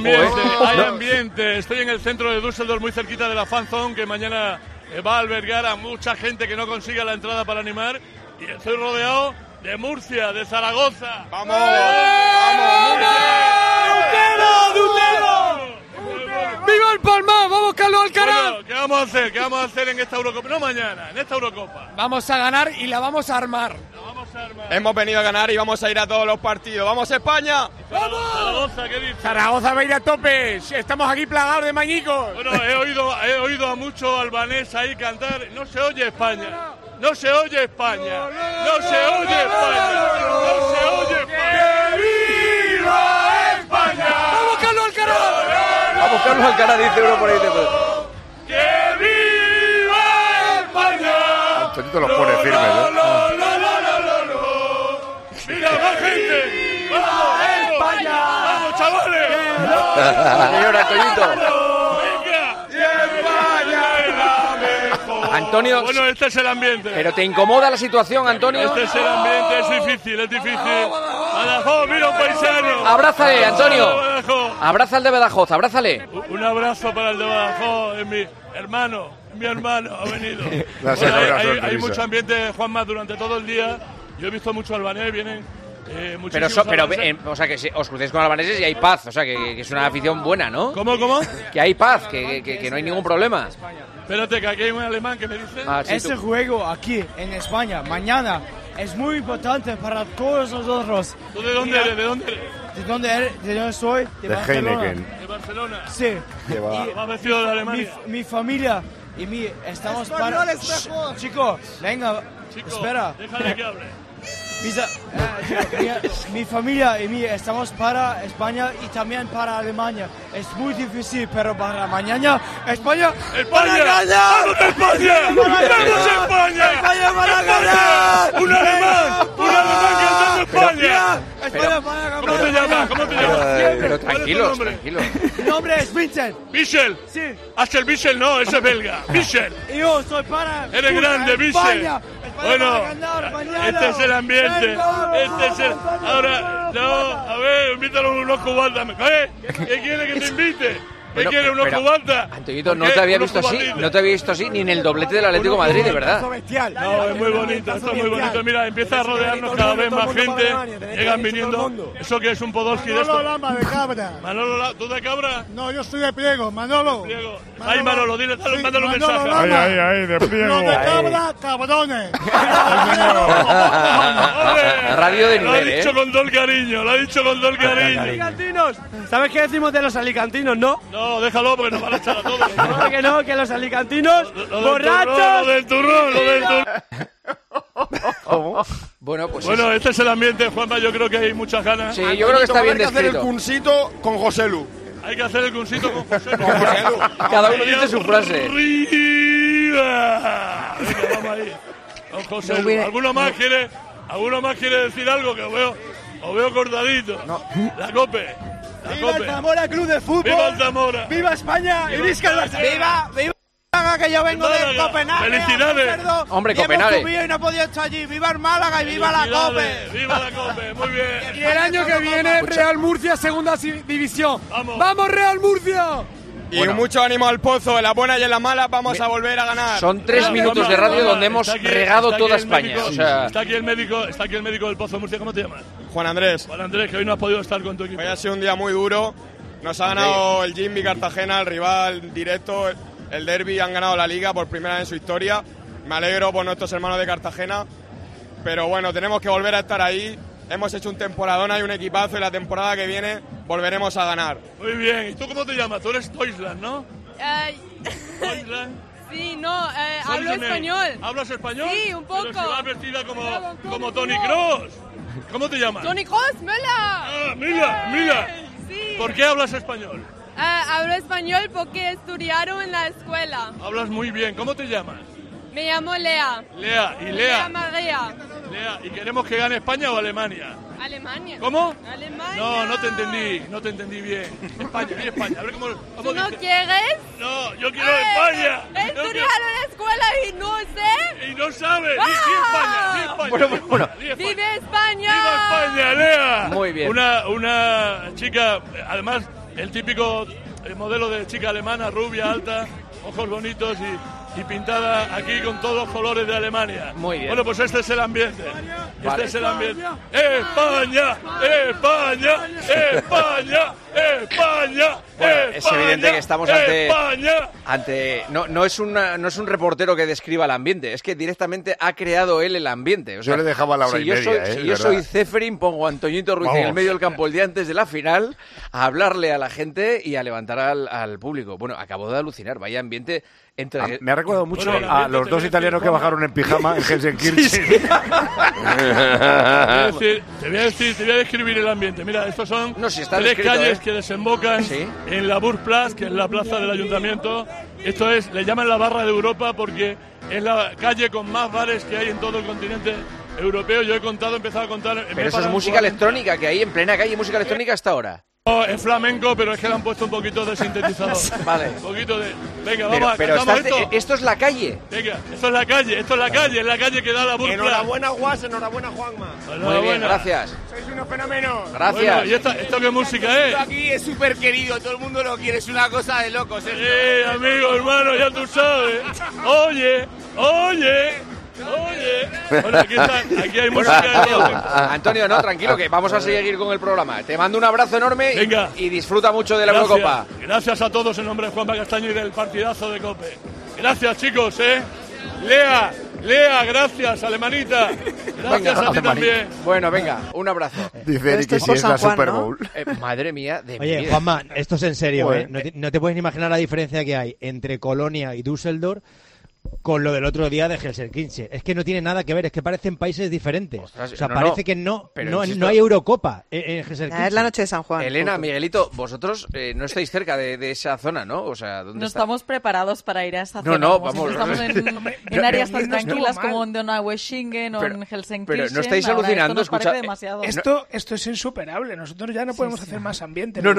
Estoy en el centro de Düsseldorf, muy cerquita de la Fan Zone, que mañana va a albergar a mucha gente que no consiga la entrada para animar. Y estoy rodeado de Murcia, de Zaragoza. ¡Vamos! ¡Viva el Palma! ¡Vamos, Carlos Alcaraz! Bueno, ¿qué vamos a hacer en esta Eurocopa? No mañana, en esta Eurocopa. Vamos a ganar y la vamos a armar. hemos venido a ganar y vamos a ir a todos los partidos. ¡Vamos, España! Zaragoza, ¿qué dices? Zaragoza va a ir a tope. Estamos aquí plagados de mañicos. Bueno, he oído a mucho albanés ahí cantar. No se oye España. No se oye España. No se oye España. No se oye España. ¡Que viva España! ¡Vamos, Carlos Alcaraz! Vamos, Carlos Alcaraz, dice uno por ahí. ¡Que viva España! Antonito los pone firmes, ¡Mira, más gente! ¡Vamos, España! ¡Vamos, chavales! Señor Antonito. Antonio, bueno, este es el ambiente. ¿Pero te incomoda la situación, Antonio? Este es el ambiente, es difícil, es difícil. Badajoz, mira un paisano. Abrázale, Antonio. Abraza al de Badajoz, abrázale. Un abrazo para el de Badajoz, es mi hermano ha venido. Bueno, hay mucho ambiente, Juanma, durante todo el día. Yo he visto mucho albanés, vienen o sea, que os crucéis con albaneses y hay paz, o sea, que es una afición buena, ¿no? ¿Cómo? Que hay paz, que no hay ningún problema. Espérate, que aquí hay un alemán que me dice... Ese juego aquí, en España, mañana, es muy importante para todos nosotros. ¿Tú de dónde eres? ¿De dónde eres? ¿De dónde soy? De Barcelona. ¿De Barcelona? Sí. ¿Va vestido de Alemania? Mi familia y mí estamos para... Chico, venga, espera. Déjale que hable. Mi familia y mí estamos para España y también para Alemania. Es muy difícil, pero para mañana España. ¡España! ¡Vamos España! ¡Vamos España! ¡España para ganar! ¡Un alemán cantando España! ¡España para ganar! ¿Cómo te llamas? Pero tranquilos. Mi nombre es Vincent. ¿Bichel? Sí. Axel Bichel no, ese es belga. Bichel. Y yo soy para... Eres grande, Bichel. Bueno, este es el ambiente. Ahora, no, a ver, invítalo unos cubatas. ¿Qué quiere que te invite? ¿Qué quiere unos cubatas? Antonito, no te había visto así ni en el doblete del Atlético de Madrid, de verdad. No, es muy bonito, esto es muy bonito. Mira, empieza a rodearnos cada vez más gente. Llegan viniendo. ¿Eso qué es un Podolski de esto? Manolo Lama de Cabra. Manolo, ¿tú de Cabra? No, yo soy de Priego, Manolo. Ay, Manolo, dile, mándale un mensaje. Ay, de Priego. No, de Cabra, cabrones. Radio de nivel, Lo ha dicho con todo el cariño, Alicantinos. ¿Sabes qué decimos de los alicantinos, no? No, déjalo porque nos van a echar a todos. No, que los alicantinos, borrachos. Lo del turrón. ¿Cómo? Bueno, este es el ambiente, Juanma, yo creo que hay muchas ganas. Sí, yo creo que está bien descrito. Hay que hacer el cunsito con Joselu. Hay que hacer el cunsito con Joselu. Cada uno dice su frase. ¡Arriba! Venga, vamos ahí. Con Joselu. ¿Alguno más quiere decir algo? Que os veo cortadito. No. La Cope. ¡Viva el Zamora Club de Fútbol! ¡Viva el Zamora! ¡Viva España! ¡Y visca el Barcelona! ¡Viva Málaga, que yo vengo de Copenhague! ¡Felicidades! Hombre, Copenhague. Hemos subido y no he podido estar allí. ¡Viva el Málaga y viva la Cope! ¡Viva la Cope! Muy bien. Y el año que viene, Real Murcia, segunda división. ¡Vamos, Real Murcia! Y mucho ánimo al Pozo, en las buenas y en las malas vamos a volver a ganar. Son 3 minutos de radio donde hemos regado toda España. Está aquí el médico del Pozo Murcia, ¿cómo te llamas? Juan Andrés. Juan Andrés, que hoy no has podido estar con tu equipo. Hoy ha sido un día muy duro. Nos ha ganado el Jimmy Cartagena, el rival directo, el derbi, han ganado la Liga por primera vez en su historia. Me alegro por nuestros hermanos de Cartagena, pero bueno, tenemos que volver a estar ahí. Hemos hecho un temporadón, hay un equipazo y la temporada que viene volveremos a ganar. Muy bien, ¿y tú cómo te llamas? Tú eres Toisland, ¿no? ¿Toisland? Sí, no, hablo español. ¿Hablas español? Sí, un poco. Pero si vas vestida como Toni Kroos. ¿Cómo te llamas? Toni Kroos, Müller. Ah, Mila. Sí. ¿Por qué hablas español? Hablo español porque estudiaron en la escuela. Hablas muy bien. ¿Cómo te llamas? Me llamo Lea. Lea. Lea María. Lea, ¿y queremos que gane España o Alemania? Alemania. ¿Cómo? Alemania. No te entendí bien. España. A ver cómo ¿Tú no quieres? No, yo quiero España. Estudiaron en la escuela y no sé. Y no sabes. Di España. Bueno. ¡Vive España! ¡Viva España, Lea! Muy bien. Una chica, además, el típico modelo de chica alemana, rubia, alta, ojos bonitos y pintada aquí con todos los colores de Alemania. Muy bien. Bueno, pues este es el ambiente. Vale. Es el ambiente. ¡España! ¡España! ¡España! ¡España! ¡España! Bueno, es evidente que estamos ante no es un reportero que describa el ambiente, es que directamente ha creado él el ambiente. O sea, yo le dejaba la hora y media. Si yo soy Ceferin, pongo a Antoñito Ruiz en el medio del campo el día antes de la final a hablarle a la gente y a levantar al público. Bueno, acabo de alucinar, vaya ambiente. Me ha recordado mucho a los dos italianos que bajaron en pijama en Helsinki. Te voy a describir el ambiente. Mira, estos son tres descrito, calles que desembocan en la Burgplatz, que es la plaza del ayuntamiento. Esto es, le llaman la barra de Europa porque es la calle con más bares que hay en todo el continente europeo. Yo he empezado a contar. Pero eso es música electrónica, que hay en plena calle música electrónica hasta ahora. No, es flamenco, pero es que le han puesto un poquito de sintetizador. Vale. Un poquito de... Venga, vamos a pero cantamos esto es la calle. Venga, esto es la calle, es la calle que da la Burgplatz. Enhorabuena, Guas, enhorabuena, Juanma. Muy bien, gracias. Sois unos fenómenos. Gracias. Bueno, ¿y esto qué música es? Esto aquí es súper querido, todo el mundo lo quiere, es una cosa de locos. Amigo, hermano, ya tú sabes. Oye. Bueno, aquí hay música. Antonio, no, tranquilo, que vamos a seguir con el programa. Te mando un abrazo enorme y disfruta mucho de la Eurocopa. Gracias a todos en nombre de Juanma Castaño y del partidazo de COPE. Gracias, chicos, Lea, gracias, Alemanita. Gracias a ti también. Bueno, venga, un abrazo. Dice que si es la Super Bowl. Madre mía. Oye, Juanma, esto es en serio, No te puedes ni imaginar la diferencia que hay entre Colonia y Düsseldorf con lo del otro día de Helsinki. Es que no tiene nada que ver, es que parecen países diferentes. Ostras, o sea, parece que no hay Eurocopa en Helsinki. Es la noche de San Juan. Elena, Miguelito, vosotros no estáis cerca de esa zona, ¿no? O sea, ¿dónde no está? estamos preparados para ir a esa zona. No, vamos. Estamos en áreas tan tranquilas como en Donaueschingen o en Helsinki. Pero no estáis alucinando, escucha. Demasiado. Esto es insuperable. Nosotros ya no podemos hacer más ambiente. No. Yo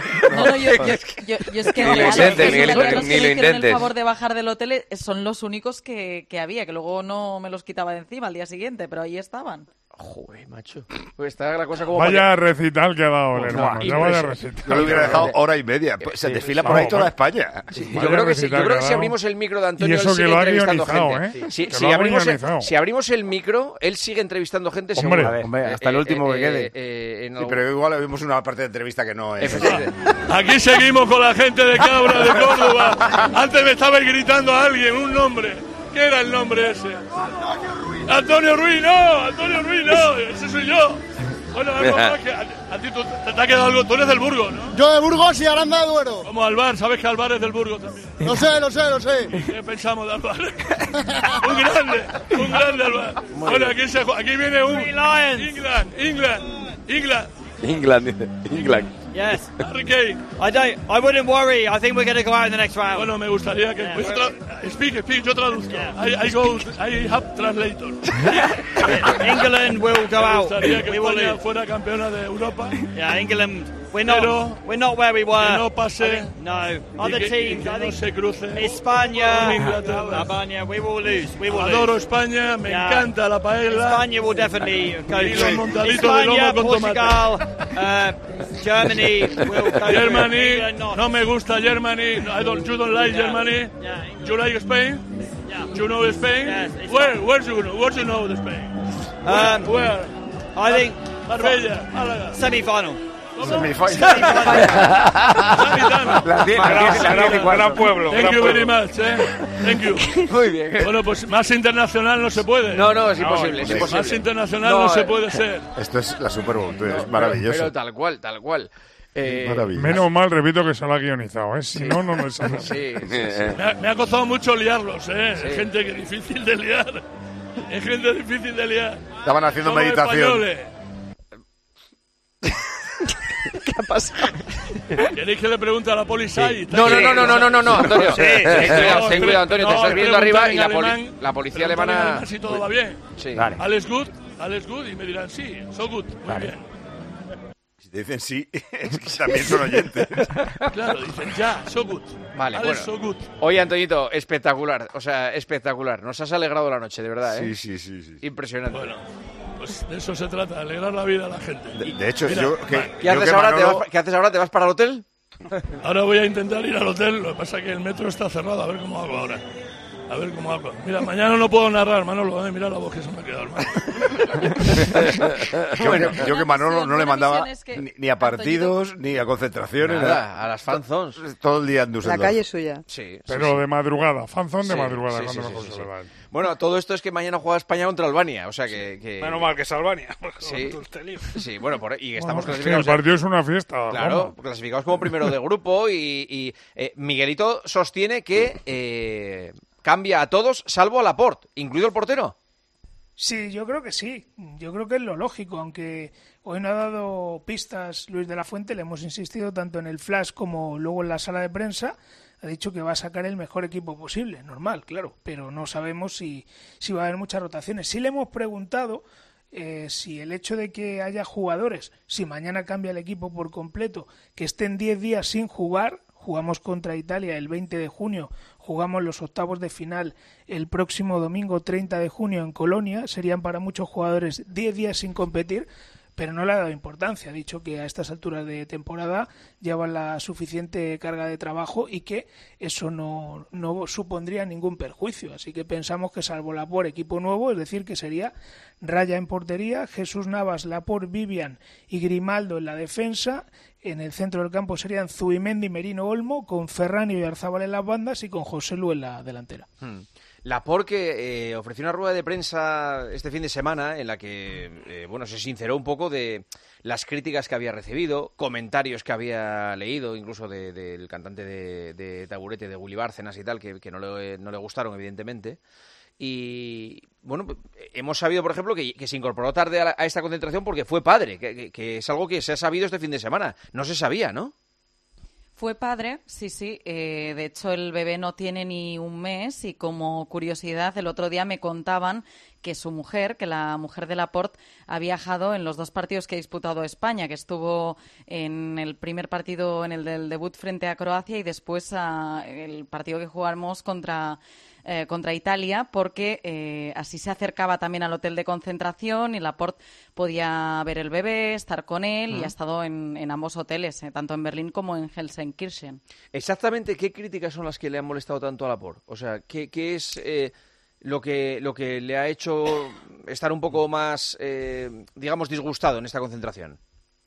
es que ni lo intentes. el favor de bajar del hotel son los únicos que había, que luego no me los quitaba de encima al día siguiente, pero ahí estaban. Joder, macho. Pues está la cosa como... Vaya recital que ha dado el hermano. Ya vaya recital. Yo le hubiera dejado hora y media. Se desfila por ahí toda España. Yo creo que si abrimos el micro de Antonio, él sigue entrevistando gente. Si abrimos el micro, él sigue entrevistando gente. Hombre, hasta el último que quede. Pero igual vimos una parte de entrevista que no es. Aquí seguimos con la gente de Cabra, de Córdoba. Antes me estabais gritando a alguien un nombre. ¿Qué era el nombre ese? Antonio Ruiz, no, ese soy yo. Bueno, vamos, que a ti te ha quedado algo, tú eres del Burgos, ¿no? Yo de Burgos y Aranda de Duero. Como Alvar, sabes que Alvar es del Burgos también. Lo sé. ¿Qué pensamos de Alvar? un grande Alvar. Bueno, aquí viene un England. Yes. Harry Kane. I wouldn't worry. I think we're going to go out in the next round. Bueno, me gustaría que... Speak, yo traduzco. I have translator. England will go out. Me gustaría que España fuera campeona de Europa. Yeah, England. We're not where we were. Que no pase. No. Other teams, que no se cruce. España, we will lose. Adoro España, me encanta la paella. España will definitely go y los montaditos de lomo con Portugal, Germany will go Germany, no me gusta Germany. You don't like Germany. You like Spain? You know Spain? Yes, Where you know the Spain? Where? I think Marbella, Málaga. Semi-final. Gran pueblo. Thank you very much, Thank you. Muy bien. Bueno, pues más internacional no se puede. No, es imposible. Más internacional no se puede ser. Esto es la Super Bowl, es maravilloso. Pero tal cual. Menos mal, repito, que se lo ha guionizado, Si no me sale. Sí. Me ha costado mucho liarlos, Es gente que es difícil de liar. Estaban haciendo meditación. ¿Qué ha pasado? ¿Queréis que le pregunte a la policía? No, Antonio. Ten cuidado, Antonio, te estás viendo arriba y la policía alemana... Si todo va bien. Sí. Alles good, y me dirán sí, so good, muy bien. Si te dicen sí, es que también son oyentes. Claro, dicen ya, so good. Vale, Alles so good. Oye, Antoñito, espectacular, espectacular. Nos has alegrado la noche, de verdad, Sí. Impresionante. Bueno, pues de eso se trata, alegrar la vida a la gente. De hecho, mira, ¿Qué haces ahora? ¿Te vas para el hotel? Ahora voy a intentar ir al hotel, lo que pasa es que el metro está cerrado, a ver cómo hago ahora. A ver cómo hablo. Mira, mañana no puedo narrar, Manolo. Mira la voz que se me ha quedado, hermano. Yo que Manolo no le mandaba que ni a partidos, ni a concentraciones. Nada, a las fanzones. Todo el día en Düsseldorf. La calle es suya. Sí. Pero de madrugada, fanzón de Sí, madrugada, sí, cuando sí, mejor sí, se sí. le da. Bueno, todo esto es que mañana juega España contra Albania, o sea que... Menos mal que es Albania. Sí, Este lío. sí, bueno, y estamos Bueno, es que clasificados... el partido es una fiesta. Claro, ¿cómo? clasificados como primero de grupo y Miguelito sostiene que cambia a todos salvo a Laporte, incluido el portero. Sí, yo creo que sí. Yo creo que es lo lógico, aunque hoy no ha dado pistas Luis de la Fuente, le hemos insistido tanto en el flash como luego en la sala de prensa. Ha dicho que va a sacar el mejor equipo posible, normal, claro, pero no sabemos si va a haber muchas rotaciones. Sí le hemos preguntado si el hecho de que haya jugadores, si mañana cambia el equipo por completo, que estén 10 días sin jugar, jugamos contra Italia el 20 de junio, jugamos los octavos de final el próximo domingo 30 de junio en Colonia, serían para muchos jugadores 10 días sin competir, pero no le ha dado importancia. Ha dicho que a estas alturas de temporada llevan la suficiente carga de trabajo y que eso no supondría ningún perjuicio. Así que pensamos que salvo Laporte, equipo nuevo, es decir, que sería Raya en portería, Jesús Navas, Laporte, Vivian y Grimaldo en la defensa. En el centro del campo serían Zubimendi, Merino, Olmo, con Ferran y Oyarzabal en las bandas y con José Lu en la delantera. Laporte que ofreció una rueda de prensa este fin de semana en la que se sinceró un poco de las críticas que había recibido, comentarios que había leído, incluso del cantante de Taburete, de Willy Bárcenas y tal, que no le gustaron, evidentemente. Y bueno, hemos sabido, por ejemplo, que se incorporó tarde a esta concentración porque fue padre, que es algo que se ha sabido este fin de semana. No se sabía, ¿no? Fue padre, sí. De hecho, el bebé no tiene ni un mes y como curiosidad, el otro día me contaban que su mujer, que la mujer de Laporte, ha viajado en los 2 partidos que ha disputado España, que estuvo en el primer partido, en el del debut frente a Croacia y después el partido que jugamos contra Italia, porque así se acercaba también al hotel de concentración y Laporte podía ver el bebé, estar con él y ha estado en ambos hoteles, tanto en Berlín como en Helsenkirchen. Exactamente, ¿qué críticas son las que le han molestado tanto a Laporte? O sea, ¿qué es lo que le ha hecho estar un poco más, digamos, disgustado en esta concentración?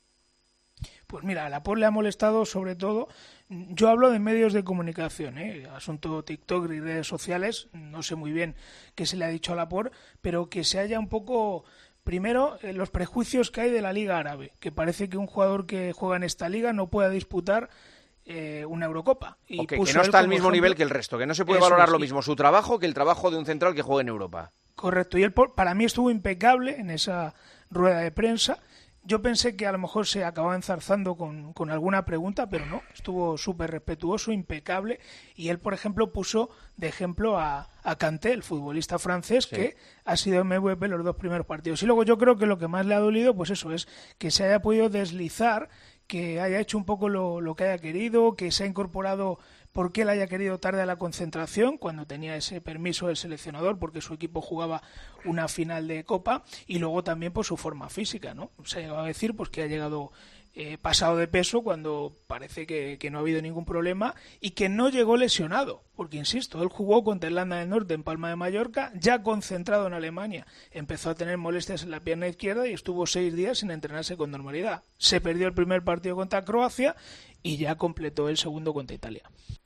Pues mira, a Laporte le ha molestado sobre todo, yo hablo de medios de comunicación, asunto TikTok y redes sociales, no sé muy bien qué se le ha dicho a Laporte, pero que se haya un poco, primero, los prejuicios que hay de la Liga Árabe, que parece que un jugador que juega en esta liga no pueda disputar una Eurocopa. Y que no está al mismo nivel que el resto, que no se puede valorar lo mismo su trabajo que el trabajo de un central que juega en Europa. Correcto, y él para mí estuvo impecable en esa rueda de prensa. Yo pensé que a lo mejor se acababa enzarzando con alguna pregunta, pero no, estuvo súper respetuoso, impecable, y él, por ejemplo, puso de ejemplo a Kanté, el futbolista francés, que ha sido MVP los 2 primeros partidos. Y luego yo creo que lo que más le ha dolido, pues eso, es que se haya podido deslizar, que haya hecho un poco lo que haya querido, que se ha incorporado porque él haya querido tarde a la concentración, cuando tenía ese permiso del seleccionador, porque su equipo jugaba una final de Copa, y luego también por su forma física, ¿no? Se ha llegado a decir pues que ha llegado pasado de peso cuando parece que no ha habido ningún problema y que no llegó lesionado, porque insisto, él jugó contra Irlanda del Norte en Palma de Mallorca, ya concentrado en Alemania, empezó a tener molestias en la pierna izquierda y estuvo 6 días sin entrenarse con normalidad. Se perdió el primer partido contra Croacia y ya completó el segundo contra Italia.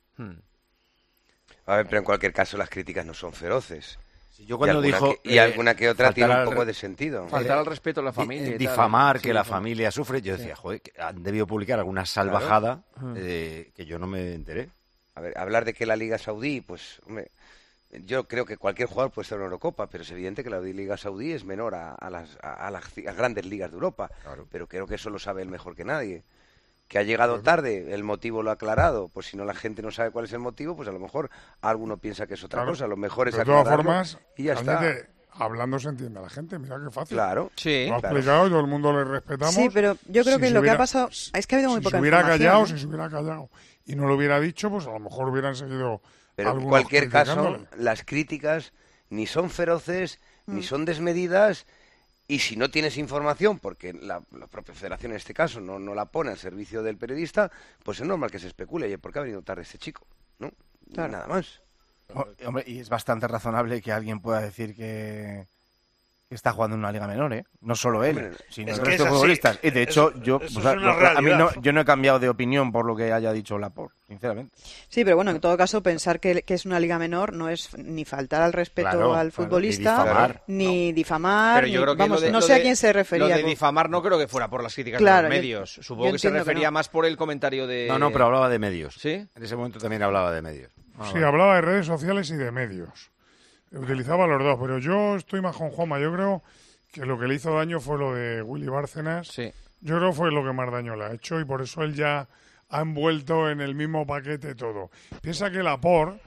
A ver, pero en cualquier caso las críticas no son feroces. Yo cuando y alguna que otra tiene un poco de sentido. Faltar al respeto a la familia. Difamar que la familia sufre. Yo decía, joder, que han debido publicar alguna salvajada que yo no me enteré. A ver, hablar de que la Liga Saudí, pues, hombre, yo creo que cualquier jugador puede estar en Eurocopa, pero es evidente que la Liga Saudí es menor a las grandes ligas de Europa. Claro. Pero creo que eso lo sabe él mejor que nadie. Que ha llegado tarde, el motivo lo ha aclarado, pues si no la gente no sabe cuál es el motivo, pues a lo mejor alguno piensa que es otra cosa, lo mejor es aclararlo. De todas formas, y ya está. Hablando se entiende a la gente, mira qué fácil. Claro, sí. Lo ha explicado, todo el mundo le respetamos. Sí, pero yo creo que lo que ha pasado es que ha habido muy poca información. Si se hubiera callado y no lo hubiera dicho, pues a lo mejor hubieran seguido. Pero en cualquier caso, las críticas ni son feroces, ni son desmedidas. Y si no tienes información, porque la propia federación en este caso no la pone al servicio del periodista, pues es normal que se especule. ¿Y por qué ha venido tarde este chico? ¿No? Claro. Nada más. Hombre, y es bastante razonable que alguien pueda decir que está jugando en una liga menor, ¿eh? No solo él, sino el resto de futbolistas. Y de hecho, yo no he cambiado de opinión por lo que haya dicho Laporte, sinceramente. Sí, pero bueno, en todo caso, pensar que es una liga menor no es ni faltar al respeto al futbolista, ni difamar. Pero yo creo que no sé a quién se refería. Lo de difamar no creo que fuera por las críticas de los medios. Supongo que se refería más por el comentario de... No, pero hablaba de medios. ¿Sí? En ese momento también hablaba de medios. Sí, hablaba de redes sociales y de medios. Utilizaba los dos, pero yo estoy más con Juanma. Yo creo que lo que le hizo daño fue lo de Willy Bárcenas. Sí. Yo creo que fue lo que más daño le ha hecho y por eso él ya ha envuelto en el mismo paquete todo. Piensa que Laporte,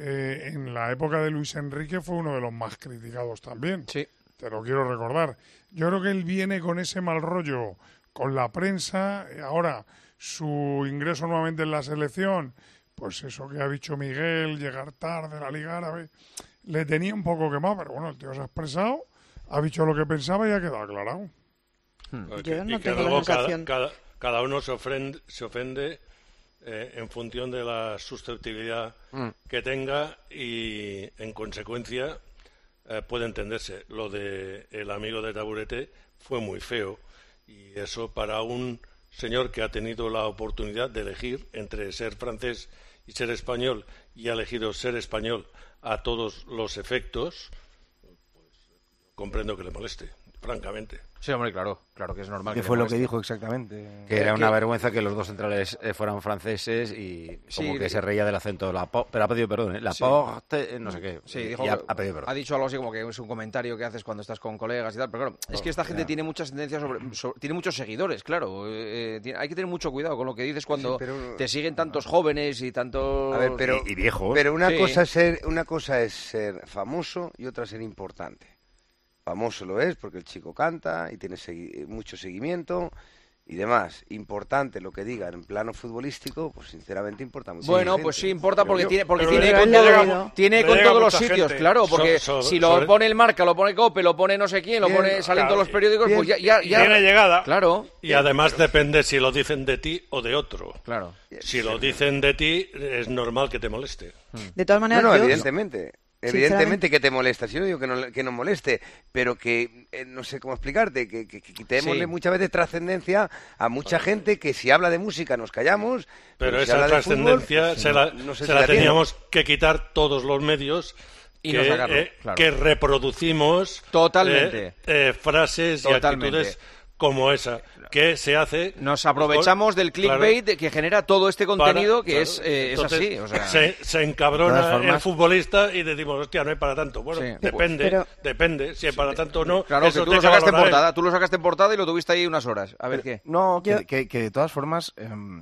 en la época de Luis Enrique, fue uno de los más criticados también. Sí. Te lo quiero recordar. Yo creo que él viene con ese mal rollo con la prensa. Ahora, su ingreso nuevamente en la selección, pues eso que ha dicho Miguel, llegar tarde a la Liga Árabe, le tenía un poco quemado, pero bueno, el tío se ha expresado, ha dicho lo que pensaba y ha quedado aclarado. Yo no tengo la sensación. Cada uno se ofende en función de la susceptibilidad que tenga y, en consecuencia, puede entenderse. Lo de el amigo de Taburete fue muy feo y eso para un señor que ha tenido la oportunidad de elegir entre ser francés y ser español y ha elegido ser español a todos los efectos, pues comprendo que le moleste, francamente. Sí, hombre, claro que es normal. ¿Qué fue lo que dijo exactamente? Que era una vergüenza que los dos centrales fueran franceses y como que se reía del acento de Laporte, pero ha pedido perdón, ¿eh? Laporte, no sé qué. Sí, dijo, ha pedido perdón. Ha dicho algo así como que es un comentario que haces cuando estás con colegas y tal, pero claro, es que esta gente tiene muchas tendencias tiene muchos seguidores, claro. Hay que tener mucho cuidado con lo que dices cuando te siguen tantos jóvenes y tantos... A ver, y viejos. Pero una cosa es ser famoso y otra ser importante. Famoso lo es porque el chico canta y tiene mucho seguimiento y demás. Importante lo que diga en plano futbolístico, pues sinceramente importa mucho. Bueno, pues sí importa porque tiene con todos los sitios, claro, porque si lo pone el Marca, lo pone COPE, lo pone no sé quién, salen todos los periódicos, pues ya tiene llegada. Claro. Y además depende si lo dicen de ti o de otro. Claro. Si lo dicen de ti, es normal que te moleste. De todas maneras, no, evidentemente. Evidentemente que te molesta, si no digo que no moleste, pero que no sé cómo explicarte, que quitémosle muchas veces trascendencia a mucha gente que si habla de música nos callamos. Pero si esa trascendencia se la teníamos que quitar todos los medios y no sacarlo, claro. Que reproducimos totalmente frases y actitudes como esa que se hace. Nos aprovechamos del clickbait que genera todo este contenido es así. O sea, se encabrona el futbolista y decimos, hostia, no hay para tanto. Bueno, depende. Si hay para tanto o no. Claro, eso que tú lo sacaste en portada. Tú lo sacaste en portada y lo tuviste ahí unas horas. A ver qué. No, que de todas formas,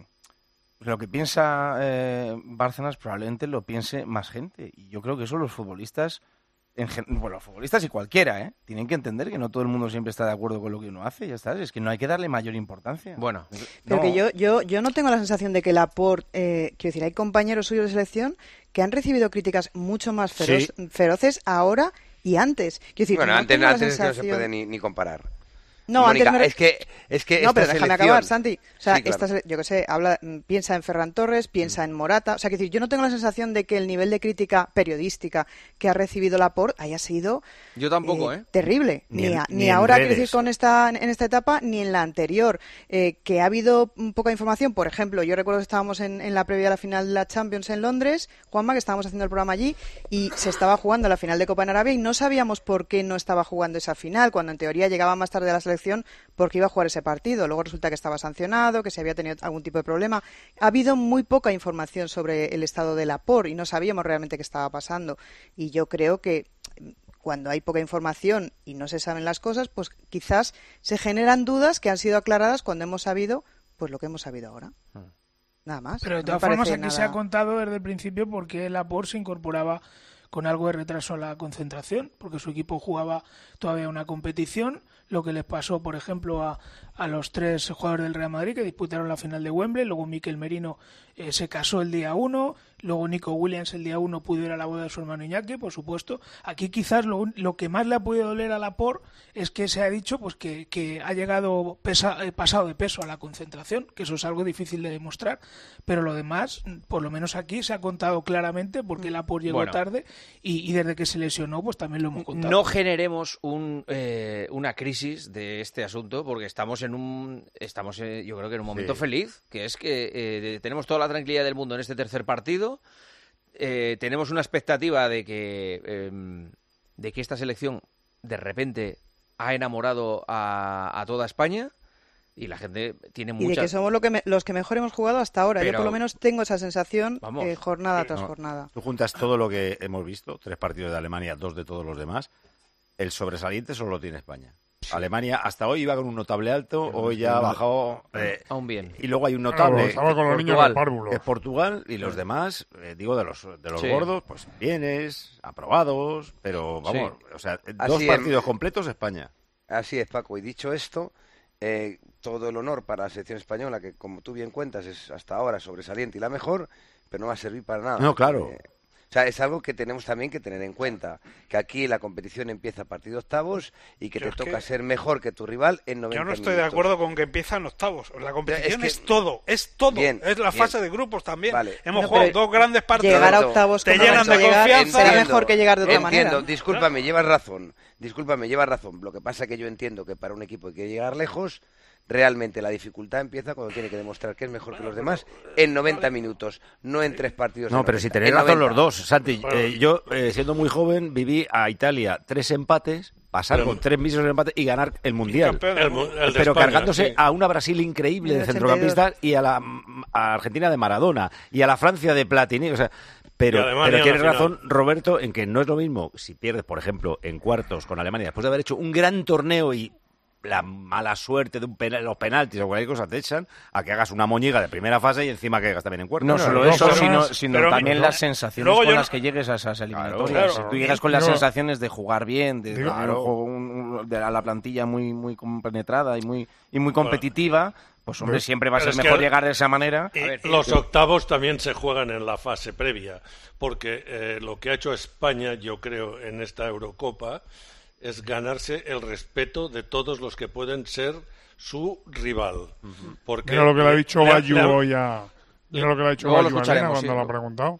lo que piensa Bárcenas probablemente lo piense más gente. Y yo creo que eso los futbolistas... los futbolistas y cualquiera, tienen que entender que no todo el mundo siempre está de acuerdo con lo que uno hace, ya está, es que no hay que darle mayor importancia. Bueno, pero que yo no tengo la sensación de que Laporte, quiero decir, hay compañeros suyos de selección que han recibido críticas mucho más feroces ahora y antes. Quiero decir, bueno, antes que no se puede ni comparar. No, Mónica, antes es que no, pero déjame acabar, Santi. O sea, sí, claro. yo qué sé, piensa en Ferran Torres, piensa en Morata. O sea, que decir, yo no tengo la sensación de que el nivel de crítica periodística que ha recibido Laporte haya sido yo tampoco, terrible. Ni ahora, quiero decir, en esta etapa, ni en la anterior. Que ha habido poca información. Por ejemplo, yo recuerdo que estábamos en la previa a la final de la Champions en Londres, Juanma, que estábamos haciendo el programa allí, y se estaba jugando la final de Copa en Arabia y no sabíamos por qué no estaba jugando esa final, cuando en teoría llegaba más tarde a la selección porque iba a jugar ese partido. Luego resulta que estaba sancionado, que se había tenido algún tipo de problema. Ha habido muy poca información sobre el estado de Laporte y no sabíamos realmente qué estaba pasando. Y yo creo que cuando hay poca información y no se saben las cosas, pues quizás se generan dudas que han sido aclaradas cuando hemos sabido pues lo que hemos sabido ahora. Nada más. Pero de todas formas aquí se ha contado desde el principio por qué Laporte se incorporaba con algo de retraso a la concentración, porque su equipo jugaba todavía una competición, lo que les pasó, por ejemplo, a los 3 jugadores del Real Madrid que disputaron la final de Wembley. Luego Mikel Merino se casó el día 1, Luego Nico Williams el día 1 pudo ir a la boda de su hermano Iñaki, por supuesto. Aquí quizás lo que más le ha podido doler a Laporte es que se ha dicho pues que ha llegado pasado de peso a la concentración, que eso es algo difícil de demostrar, pero lo demás, por lo menos aquí se ha contado claramente porque Laporte llegó tarde y desde que se lesionó pues también lo hemos contado. No generemos una crisis de este asunto porque estamos yo creo que en un momento feliz, que es que tenemos toda la tranquilidad del mundo en este tercer partido. Tenemos una expectativa de que esta selección de repente ha enamorado a toda España y la gente tiene mucha... Y de que somos los que mejor hemos jugado hasta ahora. Yo por lo menos tengo esa sensación jornada tras jornada. Tú juntas todo lo que hemos visto, 3 partidos de Alemania, 2 de todos los demás, el sobresaliente solo lo tiene España. Alemania hasta hoy iba con un notable alto, hoy ya ha bajado aún bien. Y luego hay un notable, estaba con los niños del párvulo. Es Portugal y los demás, digo de los gordos, pues bienes, aprobados, pero vamos, o sea, 2 partidos completos España. Así es, Paco, y dicho esto, todo el honor para la selección española, que como tú bien cuentas es hasta ahora sobresaliente y la mejor, pero no va a servir para nada. No, claro. O sea, es algo que tenemos también que tener en cuenta, que aquí la competición empieza a partir de octavos y que te toca ser mejor que tu rival en 90 minutos. Yo no estoy de acuerdo con que empiezan octavos. La competición es todo. Bien, es la fase de grupos también. Vale. Hemos jugado 2 grandes partidos. Llegar a octavos te llenan de confianza. Será mejor que llegar de otra manera. Discúlpame, llevas razón. Lo que pasa es que yo entiendo que para un equipo que quiere llegar lejos, realmente la dificultad empieza cuando tiene que demostrar que es mejor que los demás en 90 minutos, no en 3 partidos. No, pero si tenéis razón los dos, Santi. Yo, siendo muy joven, viví a Italia 3 empates, pasar con 3 misos de empate y ganar el Mundial. El pero España, cargándose a una Brasil increíble de centrocampistas y a Argentina de Maradona y a la Francia de Platini. O sea, pero tienes razón, Roberto, en que no es lo mismo si pierdes, por ejemplo, en cuartos con Alemania, después de haber hecho un gran torneo y la mala suerte de los penaltis o cualquier cosa te echan, a que hagas una moñiga de primera fase y encima que hagas también en cuartos. No solo eso, sino también las sensaciones con las que llegues a esas eliminatorias. Si tú llegas con las sensaciones de jugar bien, de la plantilla muy compenetrada y muy competitiva, pues hombre, siempre va a ser mejor llegar de esa manera. Los octavos también se juegan en la fase previa, porque lo que ha hecho España, yo creo, en esta Eurocopa es ganarse el respeto de todos los que pueden ser su rival. Porque mira lo que le ha dicho Bayu hoy a... Mira lo que le ha dicho Bayu a Elena cuando lo ha preguntado.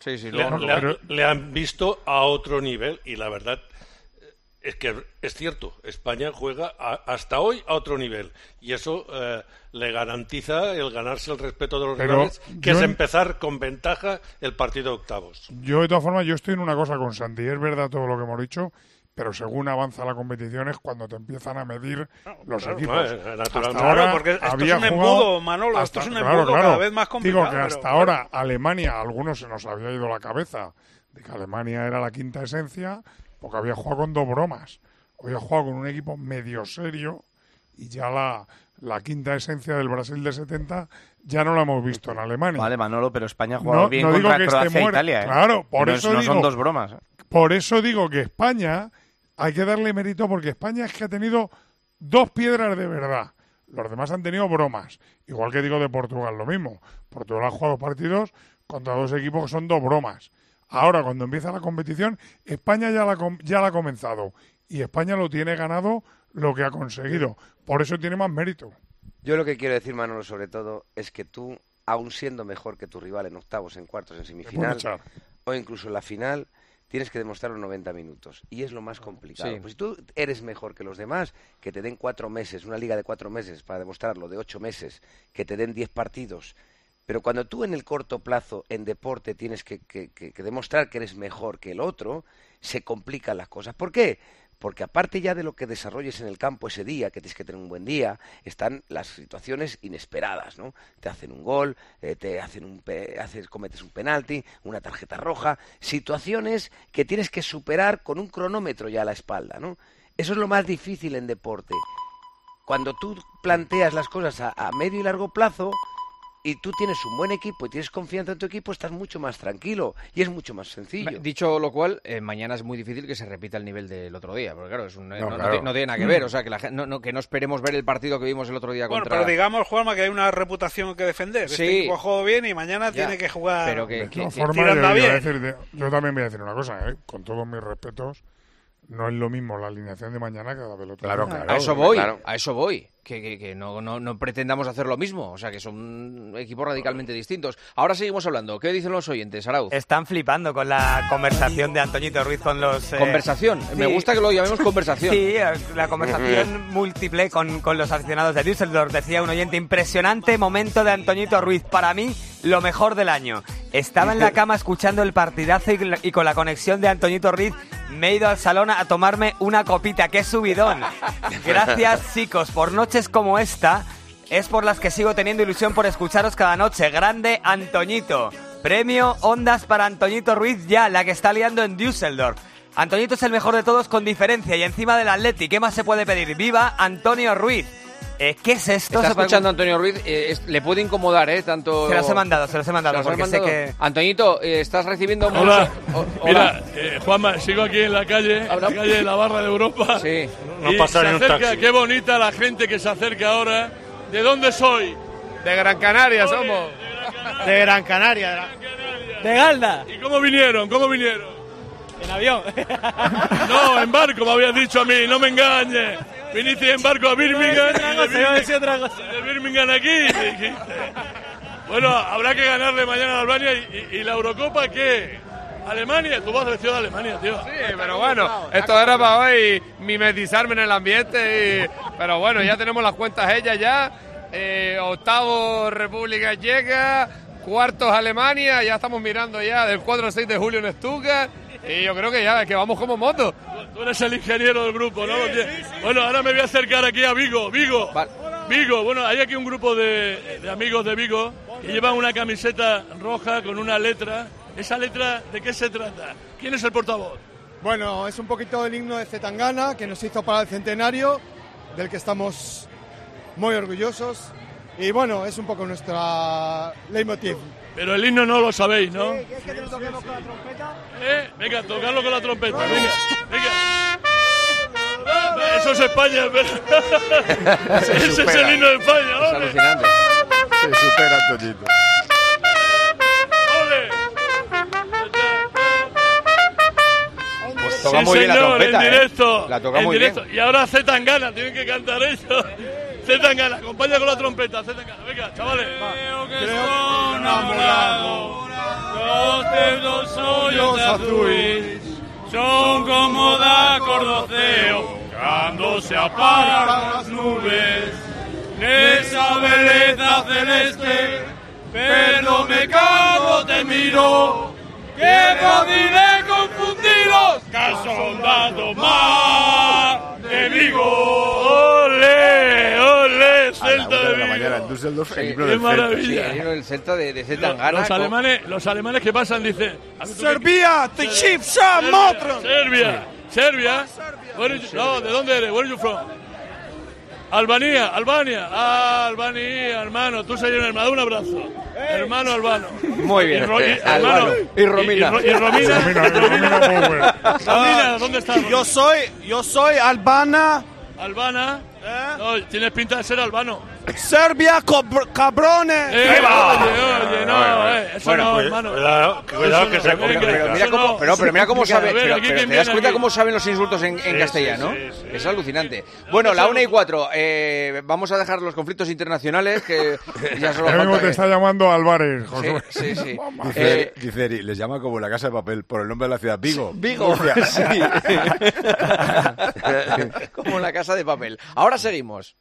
Le han visto a otro nivel y la verdad es que es cierto, España juega hasta hoy a otro nivel y eso le garantiza el ganarse el respeto de los rivales, que es empezar con ventaja el partido de octavos. Yo, de todas formas, estoy en una cosa con Santi, es verdad todo lo que hemos dicho, pero según avanza la competición es cuando te empiezan a medir los equipos. Naturalmente, porque esto es un embudo, Manolo, esto es un embudo cada vez más complicado. Digo que hasta ahora Alemania, a algunos se nos había ido la cabeza de que Alemania era la quinta esencia, porque había jugado con 2 bromas. Hoy ha jugado con un equipo medio serio y ya la quinta esencia del Brasil de 70 ya no la hemos visto en Alemania. Vale, Manolo, pero España ha jugado bien contra Croacia e Italia. Claro, por eso no digo, son 2 bromas. Por eso digo que España hay que darle mérito porque España es que ha tenido 2 piedras de verdad. Los demás han tenido bromas. Igual que digo de Portugal lo mismo. Portugal ha jugado partidos contra 2 equipos que son 2 bromas. Ahora, cuando empieza la competición, España ya la ha comenzado. Y España lo tiene ganado lo que ha conseguido. Por eso tiene más mérito. Yo lo que quiero decir, Manolo, sobre todo, es que tú, aun siendo mejor que tu rival en octavos, en cuartos, en semifinal, o incluso en la final, tienes que demostrar los 90 minutos. Y es lo más complicado. Pues si tú eres mejor que los demás, que te den 4 meses, una liga de 4 meses para demostrarlo, de 8 meses, que te den 10 partidos. Pero cuando tú en el corto plazo, en deporte, tienes que demostrar que eres mejor que el otro, se complican las cosas. ¿Por qué? Porque aparte ya de lo que desarrolles en el campo ese día, que tienes que tener un buen día, están las situaciones inesperadas, ¿no? Te hacen un gol, cometes un penalti, una tarjeta roja, situaciones que tienes que superar con un cronómetro ya a la espalda, ¿no? Eso es lo más difícil en deporte. Cuando tú planteas las cosas a medio y largo plazo, y tú tienes un buen equipo y tienes confianza en tu equipo, estás mucho más tranquilo y es mucho más sencillo. Dicho lo cual, mañana es muy difícil que se repita el nivel del otro día, porque claro, no tiene nada que ver, o sea, que que no esperemos ver el partido que vimos el otro día contra... Bueno, pero digamos, Juanma, que hay una reputación que defender. Sí. Este equipo ha jugado bien y mañana tiene que jugar... Pero de todas formas, yo también voy a decir una cosa, con todos mis respetos, no es lo mismo la alineación de mañana que la del otro día. A eso voy. Que no pretendamos hacer lo mismo, o sea, que son equipos radicalmente distintos. Ahora seguimos hablando. ¿Qué dicen los oyentes, Arauz? Están flipando con la conversación de Antoñito Ruiz con los... ¿Conversación? Sí. Me gusta que lo llamemos conversación. Sí, la conversación múltiple con los aficionados de Düsseldorf. Decía un oyente, impresionante momento de Antoñito Ruiz. Para mí, lo mejor del año. Estaba en la cama escuchando el partidazo y con la conexión de Antoñito Ruiz me he ido al salón a tomarme una copita. ¡Qué subidón! Gracias, chicos, por noches como esta es por las que sigo teniendo ilusión por escucharos cada noche. Grande Antoñito. Premio Ondas para Antoñito Ruiz ya, la que está liando en Düsseldorf. Antoñito es el mejor de todos con diferencia y encima del Atleti. ¿Qué más se puede pedir? ¡Viva Antonio Ruiz! ¿Qué es esto? Está escuchando a Antonio Ruiz, le puede incomodar, tanto... Se los he mandado, porque sé que... Antoñito, estás recibiendo... Hola. Mira, Juanma, sigo aquí en la calle de la Barra de Europa. Sí. No pasa ni un taxi. Qué bonita la gente que se acerca ahora. ¿De dónde soy? De Gran Canaria somos. De Gran Canaria. De Galda. ¿Y cómo vinieron? En avión. No, en barco me habías dicho a mí, no me engañes. Viniste en barco a Birmingham y de Birmingham aquí. Dijiste. Bueno, habrá que ganarle mañana a Albania y la Eurocopa, ¿qué? Alemania, tú vas vestido de Alemania, tío. Sí, pero bueno, esto era para hoy mimetizarme en el ambiente. Pero bueno, ya tenemos las cuentas hechas ya. Octavo República Checa, cuartos Alemania, ya estamos mirando ya del 4 al 6 de julio en Stuttgart. Y yo creo que vamos como moto. Tú eres el ingeniero del grupo, ¿no? Sí. Bueno, ahora me voy a acercar aquí a Vigo. Vigo, bueno, hay aquí un grupo de amigos de Vigo que llevan una camiseta roja con una letra. ¿Esa letra de qué se trata? ¿Quién es el portavoz? Bueno, es un poquito el himno de Zetangana que nos hizo para el centenario, del que estamos muy orgullosos. Y bueno, es un poco nuestra leitmotiv. Pero el himno no lo sabéis, ¿no? Sí, ¿quieres que te lo toquemos con la trompeta? Venga, tocarlo con la trompeta, venga. Eso es España, pero... Ese es el himno de España, es alucinante. Se supera, Antoñito. Pues toca muy bien la trompeta, en directo, La toca muy bien. Y ahora Zetangana, tienen que cantar ellos. Zetangana, acompaña con la trompeta, Zetangana. Venga, chavales. Creo que estoy enamorado. Los hoyos azules son como da cordoceo cuando se apagan las nubes. Esa belleza celeste, pero me cago, te miro. ¡Qué fácil es confundirlos! ¡Que son datos más de Vigo! ¡Ole! ¡Ole! ¡Celta de Vigo! ¡Qué maravilla! Sí, el Celta de Zetangana. Los alemanes que pasan dicen... ¡Serbia! ¡The Chiefs are Motron! ¡Serbia! No, ¿de dónde eres? Where are you from? Albania. Albania, hermano. Tú soy un hermano. Un abrazo. Hermano albano. Muy bien. Hermano. Y Romina. Romina, ¿dónde estás? Yo soy albana. ¿Albana? No, tienes pinta de ser albano. Serbia, cabrones. Oye, no, eso bueno, no, hermano. Cuidado que se pero mira cómo sabe. Pero ¿te das cuenta cómo saben los insultos en castellano? Sí. Es alucinante. Bueno, la 1:04. Vamos a dejar los conflictos internacionales que ya solo falta. Te está llamando Álvarez, Josué. Sí. Dice, les llama como la Casa de Papel por el nombre de la ciudad. Vigo. Sí. Como la Casa de Papel. Ahora seguimos.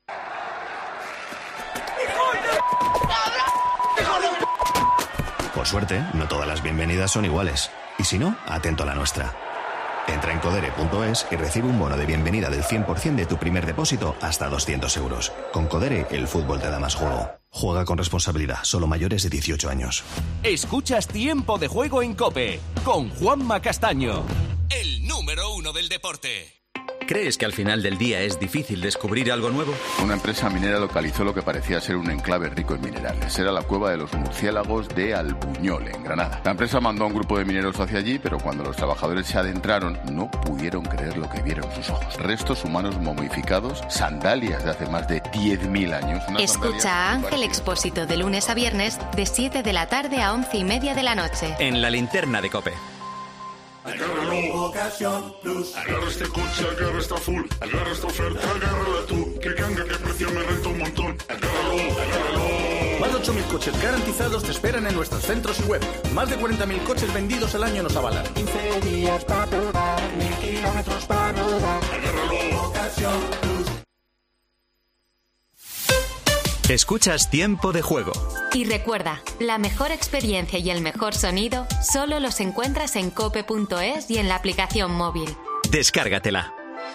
Por suerte, no todas las bienvenidas son iguales. Y si no, atento a la nuestra. Entra en codere.es y recibe un bono de bienvenida del 100% de tu primer depósito hasta 200 euros. Con Codere, el fútbol te da más juego. Juega con responsabilidad, solo mayores de 18 años. Escuchas Tiempo de Juego en COPE, con Juanma Castaño, el número 1 del deporte. ¿Crees que al final del día es difícil descubrir algo nuevo? Una empresa minera localizó lo que parecía ser un enclave rico en minerales. Era la cueva de los murciélagos de Albuñol, en Granada. La empresa mandó a un grupo de mineros hacia allí, pero cuando los trabajadores se adentraron, no pudieron creer lo que vieron sus ojos. Restos humanos momificados, sandalias de hace más de 10.000 años. Escucha a Ángel Expósito de lunes a viernes, de 7 de la tarde a 11:30 de la noche. En la linterna de COPE. Agárralo, Ocasión Plus. Agarra este coche, agarra esta full. Agarra esta oferta, agárrala tú. Que canga, que precio me renta un montón. Agárralo. Más de 8.000 coches garantizados te esperan en nuestros centros y web. Más de 40.000 coches vendidos al año nos avalan. 15 días para probar, 1.000 kilómetros para rodar. Agárralo, Ocasión Plus. Escuchas Tiempo de Juego. Y recuerda, la mejor experiencia y el mejor sonido solo los encuentras en cope.es y en la aplicación móvil. Descárgatela.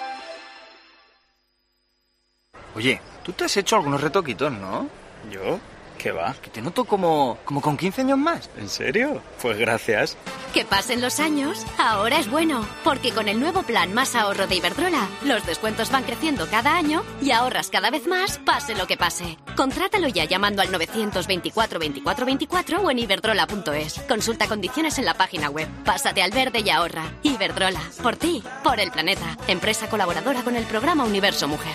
Oye, tú te has hecho algunos retoquitos, ¿no? ¿Yo? ¿Qué va? Que te noto como con 15 años más. ¿En serio? Pues gracias. Que pasen los años, ahora es bueno, porque con el nuevo plan Más Ahorro de Iberdrola, los descuentos van creciendo cada año y ahorras cada vez más, pase lo que pase. Contrátalo ya llamando al 924 24 24 o en iberdrola.es. Consulta condiciones en la página web. Pásate al verde y ahorra. Iberdrola, por ti, por el planeta. Empresa colaboradora con el programa Universo Mujer.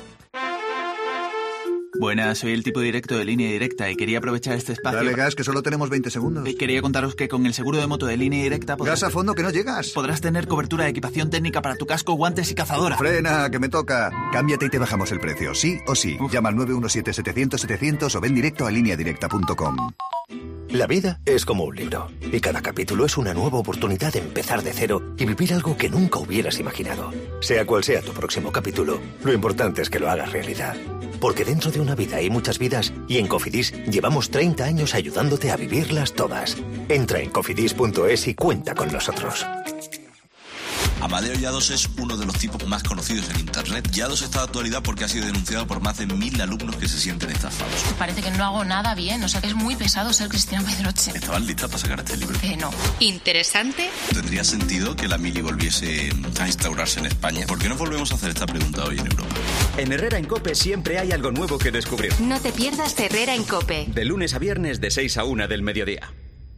Buenas, soy el tipo directo de Línea Directa y quería aprovechar este espacio... Dale gas, que solo tenemos 20 segundos. Quería contaros que con el seguro de moto de Línea Directa... Gas a fondo, que no llegas. Podrás tener cobertura de equipación técnica para tu casco, guantes y cazadora. Frena, que me toca. Cámbiate y te bajamos el precio, sí o sí. Llama al 917-700-700 o ven directo a lineadirecta.com. La vida es como un libro y cada capítulo es una nueva oportunidad de empezar de cero y vivir algo que nunca hubieras imaginado. Sea cual sea tu próximo capítulo, lo importante es que lo hagas realidad. Porque dentro de una vida hay muchas vidas y en Cofidis llevamos 30 años ayudándote a vivirlas todas. Entra en cofidis.es y cuenta con nosotros. Amadeo Llados es uno de los tipos más conocidos en Internet. Llados está de actualidad porque ha sido denunciado por más de 1.000 alumnos que se sienten estafados. Parece que no hago nada bien, o sea que es muy pesado ser Cristina Pedroche. ¿Estabas lista para sacar este libro? No. ¿Interesante? ¿Tendría sentido que la mili volviese a instaurarse en España? ¿Por qué no volvemos a hacer esta pregunta hoy en Europa? En Herrera en COPE siempre hay algo nuevo que descubrir. No te pierdas Herrera en COPE. De lunes a viernes de 6 a 1 del mediodía.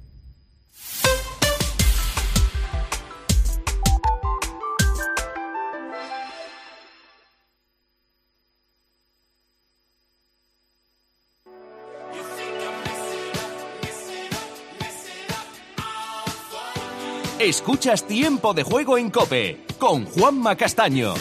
Escuchas Tiempo de Juego en COPE con Juanma Castaño.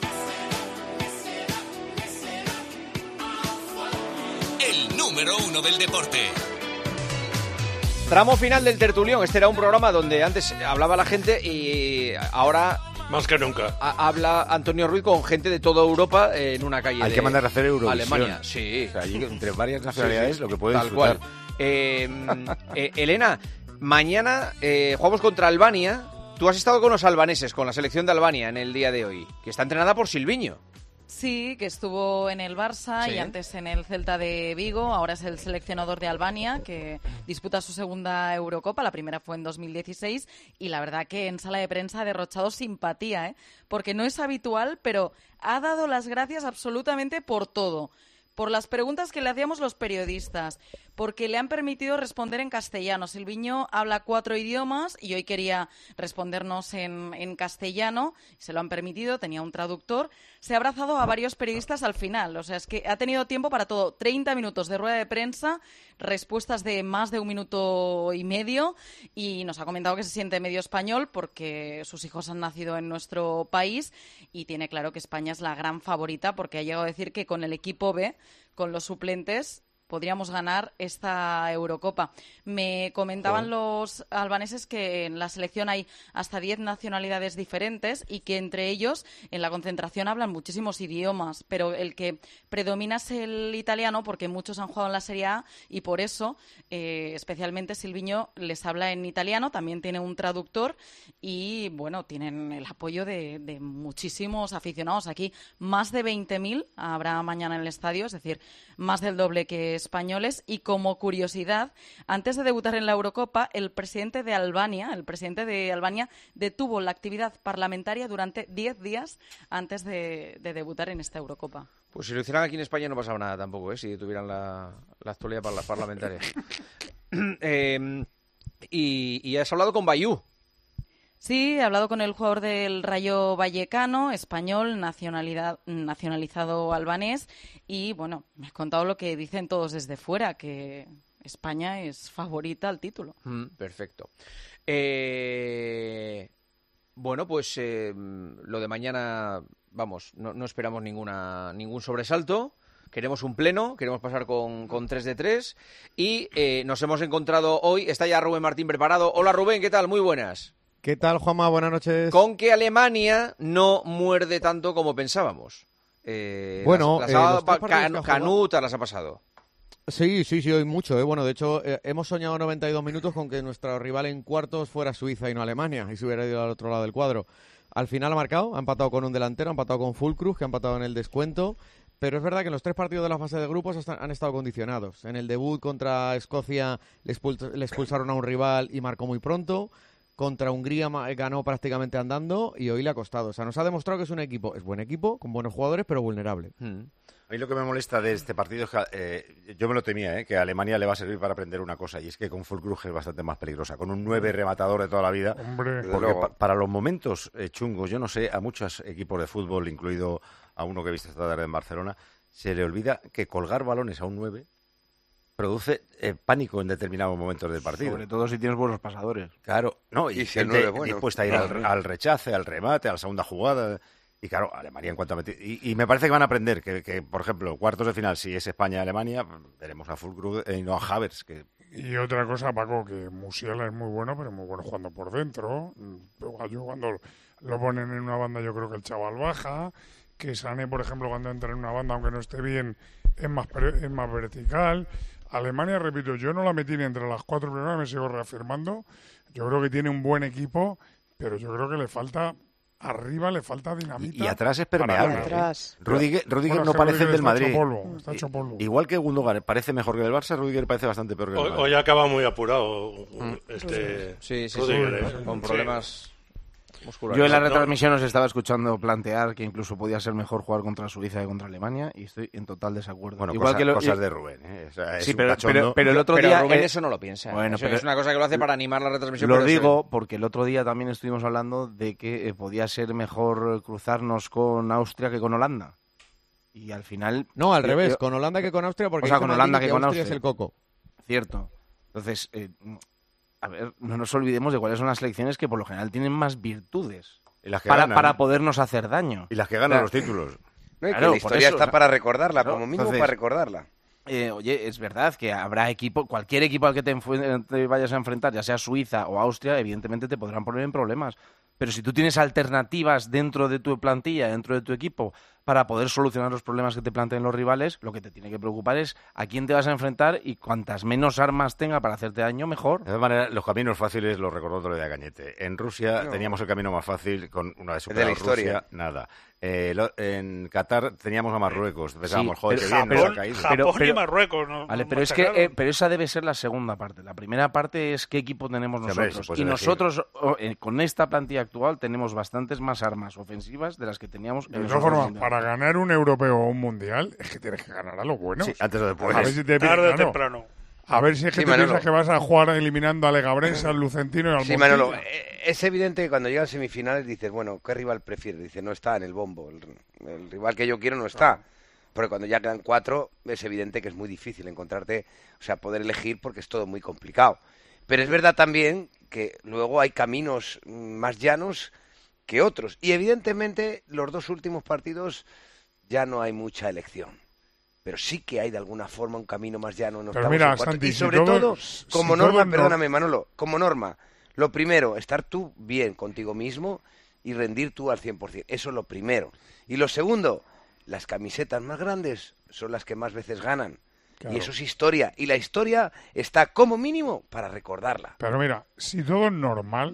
El número uno del deporte. Tramo final del tertulión. Este era un programa donde antes hablaba la gente y ahora... Más que nunca. Habla Antonio Ruiz con gente de toda Europa en una calle Hay que mandar a hacer Eurovisión. Alemania, sí. O sea, allí, entre varias nacionalidades, lo que pueden Tal disfrutar. cual. Elena, mañana jugamos contra Albania. Tú has estado con los albaneses, con la selección de Albania en el día de hoy, que está entrenada por Silviño. Sí, que estuvo en el Barça Sí. y antes en el Celta de Vigo. Ahora es el seleccionador de Albania, que disputa su segunda Eurocopa. La primera fue en 2016 y la verdad que en sala de prensa ha derrochado simpatía, porque no es habitual, pero ha dado las gracias absolutamente por todo. Por las preguntas que le hacíamos los periodistas, porque le han permitido responder en castellano. Silviño habla 4 idiomas y hoy quería respondernos en castellano. Se lo han permitido, tenía un traductor. Se ha abrazado a varios periodistas al final. O sea, es que ha tenido tiempo para todo. 30 minutos de rueda de prensa, respuestas de más de 1 minuto y medio. Y nos ha comentado que se siente medio español porque sus hijos han nacido en nuestro país y tiene claro que España es la gran favorita porque ha llegado a decir que con el equipo B, con los suplentes, podríamos ganar esta Eurocopa. Me comentaban los albaneses que en la selección hay hasta 10 nacionalidades diferentes y que entre ellos en la concentración hablan muchísimos idiomas, pero el que predomina es el italiano porque muchos han jugado en la Serie A y por eso especialmente Silviño les habla en italiano, también tiene un traductor y bueno, tienen el apoyo de muchísimos aficionados aquí. Más de 20.000 habrá mañana en el estadio, es decir, más del doble que españoles. Y como curiosidad, antes de debutar en la Eurocopa, el presidente de Albania detuvo la actividad parlamentaria durante 10 días antes de debutar en esta Eurocopa. Pues si lo hicieran aquí en España no pasaba nada tampoco, si tuvieran la actualidad para las parlamentarias. Y has hablado con Bayú. Sí, he hablado con el jugador del Rayo Vallecano, español, nacionalizado albanés, y bueno, me has contado lo que dicen todos desde fuera, que España es favorita al título. Perfecto. Bueno, pues lo de mañana, vamos, no esperamos ningún sobresalto. Queremos un pleno, queremos pasar con 3 de 3 y nos hemos encontrado hoy, está ya Rubén Martín preparado. Hola Rubén, ¿qué tal? Muy buenas. ¿Qué tal, Juanma? Buenas noches. Con que Alemania no muerde tanto como pensábamos. Bueno, Canutas las ha pasado. Sí, hoy mucho. Bueno, de hecho, hemos soñado 92 minutos con que nuestro rival en cuartos fuera Suiza y no Alemania, y se hubiera ido al otro lado del cuadro. Al final ha marcado, ha empatado con un delantero, ha empatado con Fulkrug, que ha empatado en el descuento. Pero es verdad que en los 3 partidos de la fase de grupos han estado condicionados. En el debut contra Escocia le expulsaron a un rival y marcó muy pronto. Contra Hungría ganó prácticamente andando y hoy le ha costado. O sea, nos ha demostrado que es buen equipo, con buenos jugadores, pero vulnerable. A mí lo que me molesta de este partido es que yo me lo temía, que a Alemania le va a servir para aprender una cosa, y es que con Fulkrug es bastante más peligrosa. Con un 9 rematador de toda la vida. Hombre. Porque para los momentos chungos, yo no sé, a muchos equipos de fútbol, incluido a uno que he visto esta tarde en Barcelona, se le olvida que colgar balones a un 9 produce pánico en determinados momentos del partido. Sobre todo si tienes buenos pasadores. Claro, no, y si el gente 9 bueno. dispuesta a ir al rechace, al remate, a la segunda jugada. Y claro, Alemania en cuanto a y me parece que van a aprender que, por ejemplo, cuartos de final, si es España-Alemania, veremos a Fulkrug y no a Havertz. Y otra cosa, Paco, que Musiala es muy bueno, pero muy bueno jugando por dentro. Yo cuando lo ponen en una banda, yo creo que el chaval baja. Que Sané, por ejemplo, cuando entra en una banda, aunque no esté bien, es más vertical. Alemania, repito, yo no la metí ni entre las 4 primeras, me sigo reafirmando. Yo creo que tiene un buen equipo, pero yo creo que le falta dinamita. Y atrás es permeable. Rudiger no parece el del Madrid. Está hecho polvo. Igual que Gundogan parece mejor que el Barça, Rudiger parece bastante peor que el Madrid. Hoy acaba muy apurado Rudiger, con problemas musculares. Yo en la retransmisión os estaba escuchando plantear que incluso podía ser mejor jugar contra Suiza que contra Alemania, y estoy en total desacuerdo. Bueno, igual cosas de Rubén. O sea, sí, pero el otro día... Rubén eso no lo piensa. Bueno, es una cosa que lo hace para animar la retransmisión. Lo digo porque el otro día también estuvimos hablando de que podía ser mejor cruzarnos con Austria que con Holanda. Y al final... No, al revés, con Holanda que con Austria, porque con Holanda que con Austria es el coco. Cierto. Entonces, a ver, no nos olvidemos de cuáles son las selecciones que por lo general tienen más virtudes. Y las que para podernos hacer daño. Y las que ganan los títulos. No, y que la historia está para recordarla, como mínimo para recordarla. Oye, es verdad que habrá cualquier equipo al que te vayas a enfrentar, ya sea Suiza o Austria, evidentemente te podrán poner en problemas. Pero si tú tienes alternativas dentro de tu plantilla, dentro de tu equipo, para poder solucionar los problemas que te planteen los rivales, lo que te tiene que preocupar es a quién te vas a enfrentar, y cuantas menos armas tenga para hacerte daño, mejor. De todas maneras, los caminos fáciles los recordó otro día Cañete. En Rusia teníamos el camino más fácil, con una vez superado Rusia, nada. En Qatar teníamos a Marruecos. Pensábamos, joder, qué bien nos ha caído. Japón y Marruecos. Vale, pero es que pero esa debe ser la segunda parte. La primera parte es qué equipo tenemos nosotros. Y nosotros, con esta plantilla actual, tenemos bastantes más armas ofensivas de las que teníamos en De todas formas, para ganar un europeo o un mundial, es que tienes que ganar a los buenos. Sí, antes o después. A ver si tarde o temprano. A ver si es que te piensas que vas a jugar eliminando a Legabrense, al Lucentino y al Sí, Manolo, es evidente que cuando llegan semifinales dices, bueno, ¿qué rival prefieres? Dice, no está en el bombo. El rival que yo quiero no está. Pero cuando ya quedan 4, es evidente que es muy difícil encontrarte, o sea, poder elegir, porque es todo muy complicado. Pero es verdad también que luego hay caminos más llanos que otros. Y evidentemente los 2 últimos partidos ya no hay mucha elección. Pero sí que hay de alguna forma un camino más llano en octavos o cuartos. Y sobre todo, como norma, perdóname Manolo, como norma, lo primero, estar tú bien contigo mismo y rendir tú al 100%. Eso es lo primero. Y lo segundo, las camisetas más grandes son las que más veces ganan. Claro. Y eso es historia. Y la historia está como mínimo para recordarla. Pero mira, si todo es normal,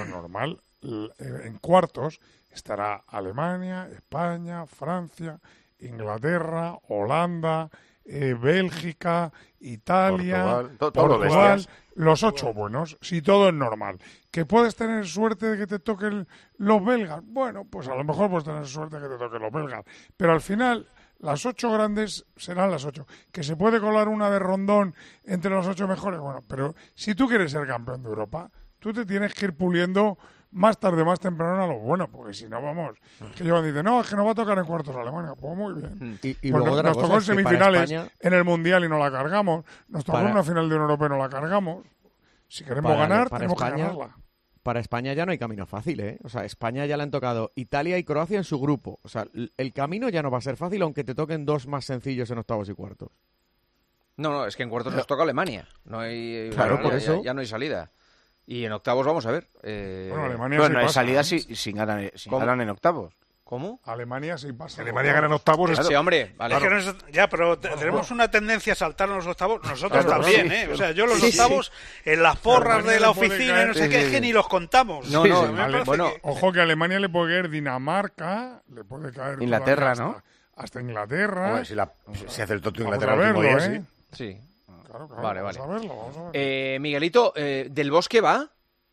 en cuartos estará Alemania, España, Francia, Inglaterra, Holanda, Bélgica, Italia, Portugal, los 8 buenos, si todo es normal. ¿Que puedes tener suerte de que te toquen los belgas? Bueno, pues a lo mejor puedes tener suerte de que te toquen los belgas. Pero al final, las 8 grandes serán las 8. ¿Que se puede colar una de Rondón entre los 8 mejores? Bueno, pero si tú quieres ser campeón de Europa, tú te tienes que ir puliendo más tarde, más temprano a lo bueno, porque si no, vamos, que llevan dicen, no, es que nos va a tocar en cuartos Alemania. Pues muy bien. Y pues luego nos tocó en semifinales España, en el Mundial y no la cargamos. Nos tocó en una final de un europeo y no la cargamos. Si queremos ganar, tenemos que ganarla. Para España ya no hay camino fácil, ¿eh? O sea, España ya le han tocado Italia y Croacia en su grupo. O sea, el camino ya no va a ser fácil, aunque te toquen 2 más sencillos en octavos y cuartos. No, es que en cuartos nos toca Alemania. No hay, claro, por eso. Ya no hay salida. Y en octavos vamos a ver. Bueno, Alemania no sí hay pasa, salida si ganan en octavos. ¿Cómo? Alemania sí pasa. Alemania gana en octavos. Claro. Sí, hombre. Vale. Es que ya, pero tenemos una tendencia a saltarnos los octavos. Nosotros también, ¿eh? O sea, yo los octavos en las porras de la oficina, no sé qué, es que ni los contamos. Bueno, ojo que a Alemania le puede caer Dinamarca, le puede caer Inglaterra, ¿no? Hasta Inglaterra. Hombre, si hace el tonto Vamos Inglaterra a verlo, el último día, sí. Claro, vale. Vamos a verlo. Miguelito, ¿Del Bosque va?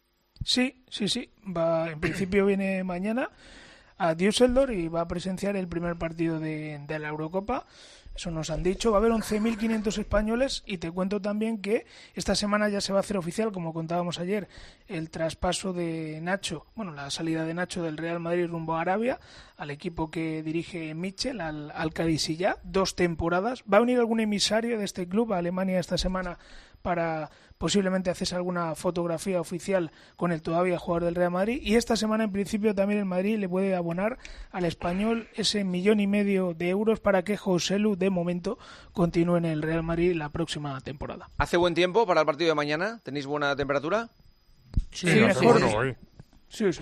Sí. Va, en principio viene mañana a Düsseldorf y va a presenciar el primer partido de la Eurocopa. Eso nos han dicho. Va a haber 11.500 españoles y te cuento también que esta semana ya se va a hacer oficial, como contábamos ayer, el traspaso de Nacho, la salida de Nacho del Real Madrid rumbo a Arabia, al equipo que dirige Michel, al Qadisiyah, 2 temporadas. Va a venir algún emisario de este club a Alemania esta semana para posiblemente hacerse alguna fotografía oficial con el todavía jugador del Real Madrid, y esta semana en principio también el Madrid le puede abonar al Español ese 1,5 millones de euros para que Joselu de momento continúe en el Real Madrid la próxima temporada. ¿Hace buen tiempo para el partido de mañana? ¿Tenéis buena temperatura? Sí, mejor hoy. Sí.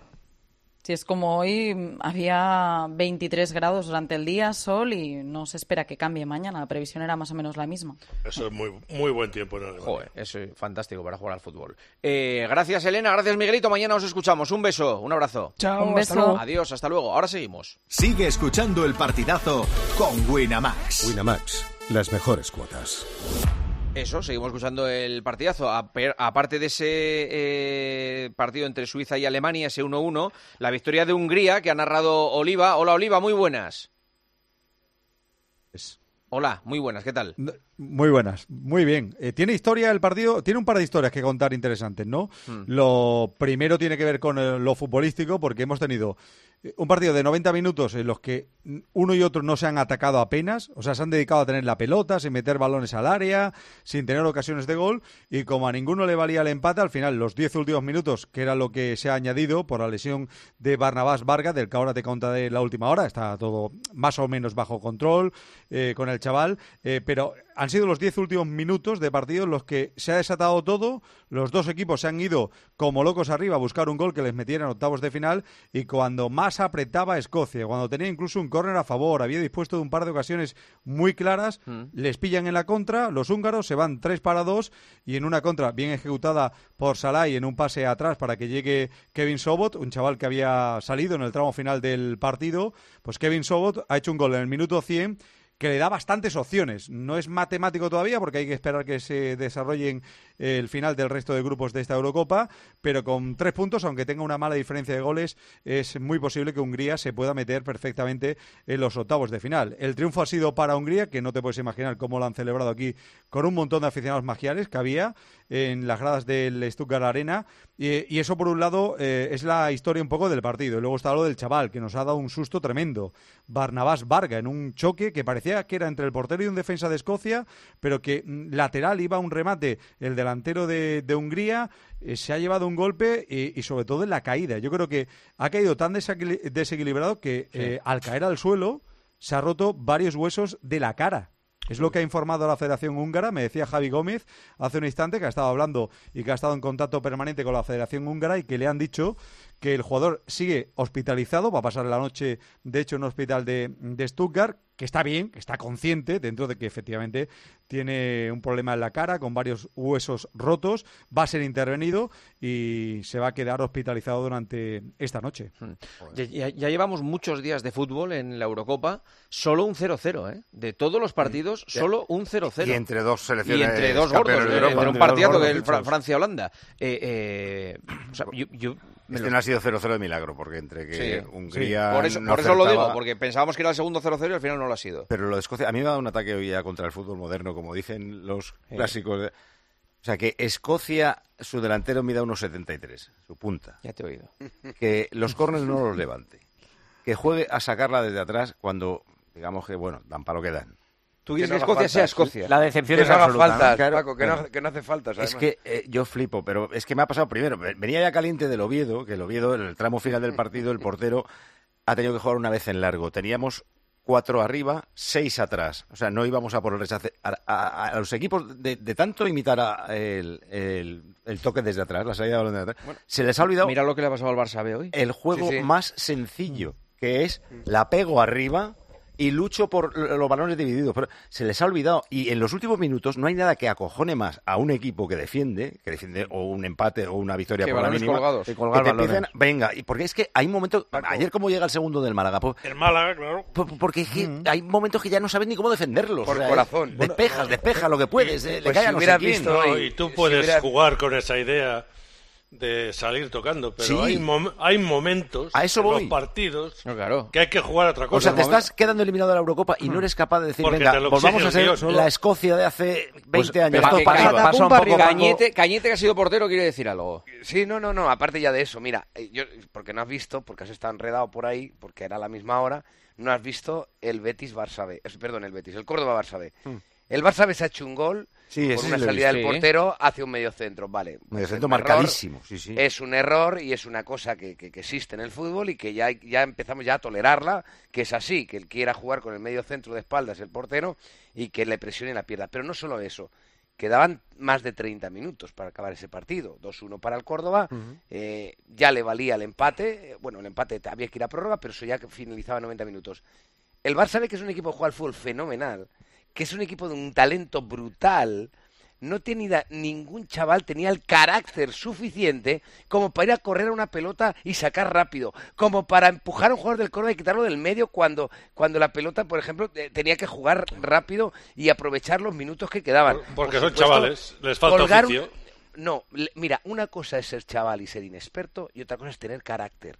Si es como hoy, había 23 grados durante el día, sol, y no se espera que cambie mañana. La previsión era más o menos la misma. Eso es muy buen tiempo en Alemania. Joder, eso es fantástico para jugar al fútbol. Gracias, Elena. Gracias, Miguelito. Mañana os escuchamos. Un beso, un abrazo. Chao, un beso. Adiós, hasta luego. Ahora seguimos. Sigue escuchando el partidazo con Winamax. Winamax, las mejores cuotas. Eso, seguimos escuchando el partidazo. Aparte de ese partido entre Suiza y Alemania, ese 1-1, la victoria de Hungría, que ha narrado Oliva. Hola, Oliva, muy buenas. Hola, muy buenas, ¿qué tal? Muy buenas, muy bien. Tiene historia el partido, tiene un par de historias que contar interesantes, ¿no? Lo primero tiene que ver con lo futbolístico, porque hemos tenido un partido de 90 minutos en los que uno y otro no se han atacado apenas, o sea, se han dedicado a tener la pelota, sin meter balones al área, sin tener ocasiones de gol, y como a ninguno le valía el empate, al final los 10 últimos minutos, que era lo que se ha añadido por la lesión de Barnabás Varga, del que ahora te contaré la última hora, está todo más o menos bajo control con el chaval, pero han sido los 10 últimos minutos de partido en los que se ha desatado todo, los dos equipos se han ido como locos arriba a buscar un gol que les metiera en octavos de final, y cuando más apretaba Escocia, cuando tenía incluso un córner a favor, había dispuesto de un par de ocasiones muy claras, les pillan en la contra, los húngaros se van 3-2, y en una contra bien ejecutada por Salah y en un pase atrás para que llegue Kevin Sobot, un chaval que había salido en el tramo final del partido, pues Kevin Sobot ha hecho un gol en el minuto 100 que le da bastantes opciones. No es matemático todavía porque hay que esperar que se desarrollen el final del resto de grupos de esta Eurocopa, pero con 3 puntos, aunque tenga una mala diferencia de goles, es muy posible que Hungría se pueda meter perfectamente en los octavos de final. El triunfo ha sido para Hungría, que no te puedes imaginar cómo lo han celebrado aquí, con un montón de aficionados magiares que había en las gradas del Stuttgart Arena, y eso por un lado es la historia un poco del partido. Y luego está lo del chaval, que nos ha dado un susto tremendo. Barnabás Varga, en un choque que parecía que era entre el portero y un defensa de Escocia, pero que lateral iba un remate, el delantero de Hungría, se ha llevado un golpe y sobre todo en la caída. Yo creo que ha caído tan desequilibrado que al caer al suelo se ha roto varios huesos de la cara. Es lo que ha informado la Federación Húngara. Me decía Javi Gómez hace un instante que ha estado hablando y que ha estado en contacto permanente con la Federación Húngara y que le han dicho que el jugador sigue hospitalizado, va a pasar la noche, de hecho, en un hospital de Stuttgart, que está bien, que está consciente, dentro de que efectivamente tiene un problema en la cara, con varios huesos rotos, va a ser intervenido y se va a quedar hospitalizado durante esta noche. Ya llevamos muchos días de fútbol en la Eurocopa, solo un 0-0, ¿eh? De todos los partidos, solo un 0-0. Y entre dos selecciones. Y entre dos gordos, entre un partidazo que es Francia-Holanda. O sea, no ha sido 0-0 de milagro, porque entre que Hungría... Por eso lo digo, porque pensábamos que era el segundo 0-0 y al final no lo ha sido. Pero lo de Escocia, a mí me ha dado un ataque hoy ya contra el fútbol moderno, como dicen los clásicos. O sea, que Escocia, su delantero mida 1,73, su punta. Ya te he oído. Que los córneres no los levante. Que juegue a sacarla desde atrás cuando, digamos que, bueno, dan para lo que dan. Tú quieres que Escocia sea Escocia. La decepción que es no haga absoluta. faltas, Claro, Paco, que no hace faltas. Es que yo flipo, pero es que me ha pasado primero. Venía ya caliente del Oviedo, que el Oviedo, en el tramo final del partido, el portero ha tenido que jugar una vez en largo. Teníamos 4 arriba, 6 atrás. O sea, no íbamos a por el rechace. A los equipos de tanto imitar el toque desde atrás, la salida de balón desde atrás, bueno, se les ha olvidado... Mira lo que le ha pasado al Barça B hoy. El juego más sencillo, que es la pego arriba y lucho por los balones divididos. Pero se les ha olvidado. Y en los últimos minutos no hay nada que acojone más a un equipo que defiende o un empate o una victoria por la mínima. Colgados. Que te empiecen, venga, y porque es que hay momentos... Ayer como llega el segundo del Málaga. El Málaga, claro. Porque es que hay momentos que ya no sabes ni cómo defenderlos. Por corazón. Despeja lo que puedes. Pues le cae a no sé quién. Y tú puedes jugar con esa idea de salir tocando, pero hay momentos a eso en voy. los partidos que hay que jugar otra cosa. O sea, te estás quedando eliminado de la Eurocopa y no eres capaz de decir, venga, volvamos a ser la Escocia de hace 20 años. Pasa un poco. Cañete, que ha sido portero, quiere decir algo. Sí, no, aparte ya de eso, mira, yo, porque no has visto, porque has estado enredado por ahí, porque era la misma hora, no has visto el Betis-Barça B, el Córdoba-Barça B. El Barça B se ha hecho un gol por una salida del portero hacia un mediocentro, vale. Mediocentro marcadísimo, sí. Es un error y es una cosa que existe en el fútbol y que ya empezamos ya a tolerarla, que es así, que él quiera jugar con el mediocentro de espaldas el portero y que le presione la pierna. Pero no solo eso, quedaban más de 30 minutos para acabar ese partido, 2-1 para el Córdoba, ya le valía el empate, bueno, el empate había que ir a prórroga, pero eso ya finalizaba 90 minutos. El Barça ve que es un equipo que juega al fútbol fenomenal, que es un equipo de un talento brutal, no tenía ningún chaval, tenía el carácter suficiente como para ir a correr a una pelota y sacar rápido, como para empujar a un jugador del Córdoba y quitarlo del medio cuando la pelota, por ejemplo, tenía que jugar rápido y aprovechar los minutos que quedaban. Porque son chavales, les falta oficio. No, mira, una cosa es ser chaval y ser inexperto y otra cosa es tener carácter.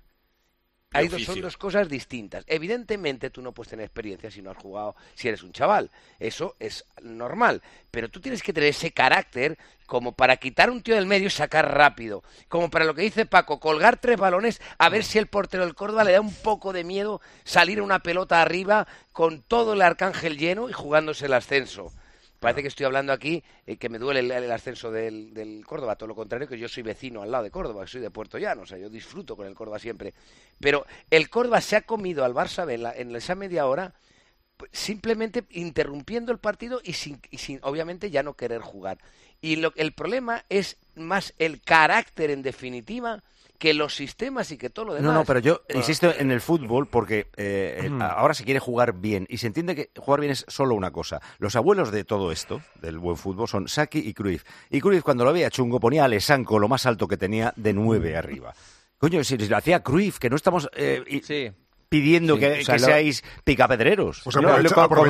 Son dos cosas distintas. Evidentemente tú no puedes tener experiencia si no has jugado, si eres un chaval. Eso es normal. Pero tú tienes que tener ese carácter como para quitar un tío del medio y sacar rápido. Como para lo que dice Paco, colgar 3 balones a ver si el portero del Córdoba le da un poco de miedo salir una pelota arriba con todo el Arcángel lleno y jugándose el ascenso. Parece que estoy hablando aquí que me duele el ascenso del Córdoba, todo lo contrario, que yo soy vecino al lado de Córdoba, soy de Puerto Llano, o sea, yo disfruto con el Córdoba siempre. Pero el Córdoba se ha comido al Barça B en esa media hora simplemente interrumpiendo el partido y sin obviamente ya no querer jugar. Y el problema es más el carácter en definitiva que los sistemas y que todo lo demás. No, pero yo insisto en el fútbol porque ahora se quiere jugar bien y se entiende que jugar bien es solo una cosa. Los abuelos de todo esto, del buen fútbol, son Saki y Cruyff. Y Cruyff cuando lo veía chungo ponía a Lesanco lo más alto que tenía de 9 arriba. Coño, si lo hacía Cruyff, que no estamos pidiendo que seáis picapedreros. Pues como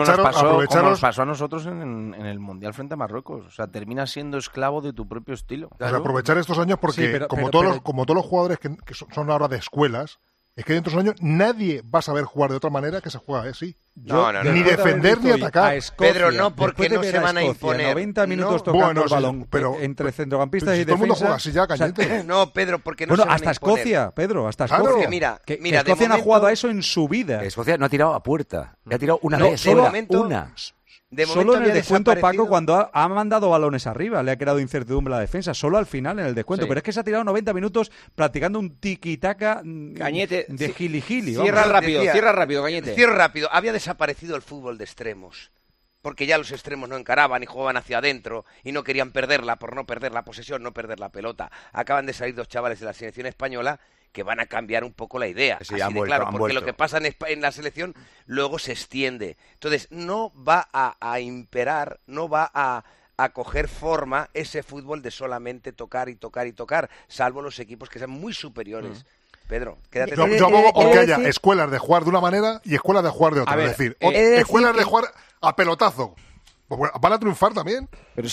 nos pasó a nosotros en el Mundial frente a Marruecos. O sea, terminas siendo esclavo de tu propio estilo. Claro. O sea, aprovechar estos años porque como todos los jugadores que son ahora de escuelas, es que dentro de unos años nadie va a saber jugar de otra manera que se juega así. No. Ni defender ni atacar. Escocia, Pedro, no, porque no se van a imponer. 90 minutos tocando el balón, pero entre centrocampistas y defensa. Todo el mundo juega así ya, Cañete. No, Pedro, porque no se van a imponer. Hasta Escocia, Pedro, hasta Escocia. Escocia. Mira, Escocia no ha jugado a eso en su vida. Escocia no ha tirado a puerta. Le ha tirado una vez. Una. Solo en el descuento, Paco, cuando ha mandado balones arriba, le ha creado incertidumbre a la defensa. Solo al final, en el descuento. Pero es que se ha tirado 90 minutos practicando un tiki-taka de gili-gili. Cierra rápido, Cañete. Cierra rápido. Había desaparecido el fútbol de extremos. Porque ya los extremos no encaraban y jugaban hacia adentro y no querían perderla por no perder la posesión, no perder la pelota. Acaban de salir 2 chavales de la selección española que van a cambiar un poco la idea. Sí, así de claro, porque lo que pasa en la selección luego se extiende. Entonces, no va a imperar, no va a coger forma ese fútbol de solamente tocar y tocar y tocar, salvo los equipos que sean muy superiores. Pedro, quédate. Yo abogo porque haya escuelas de jugar de una manera y escuelas de jugar de otra. Es decir, escuelas de jugar a pelotazo. Pues van a triunfar también. Pero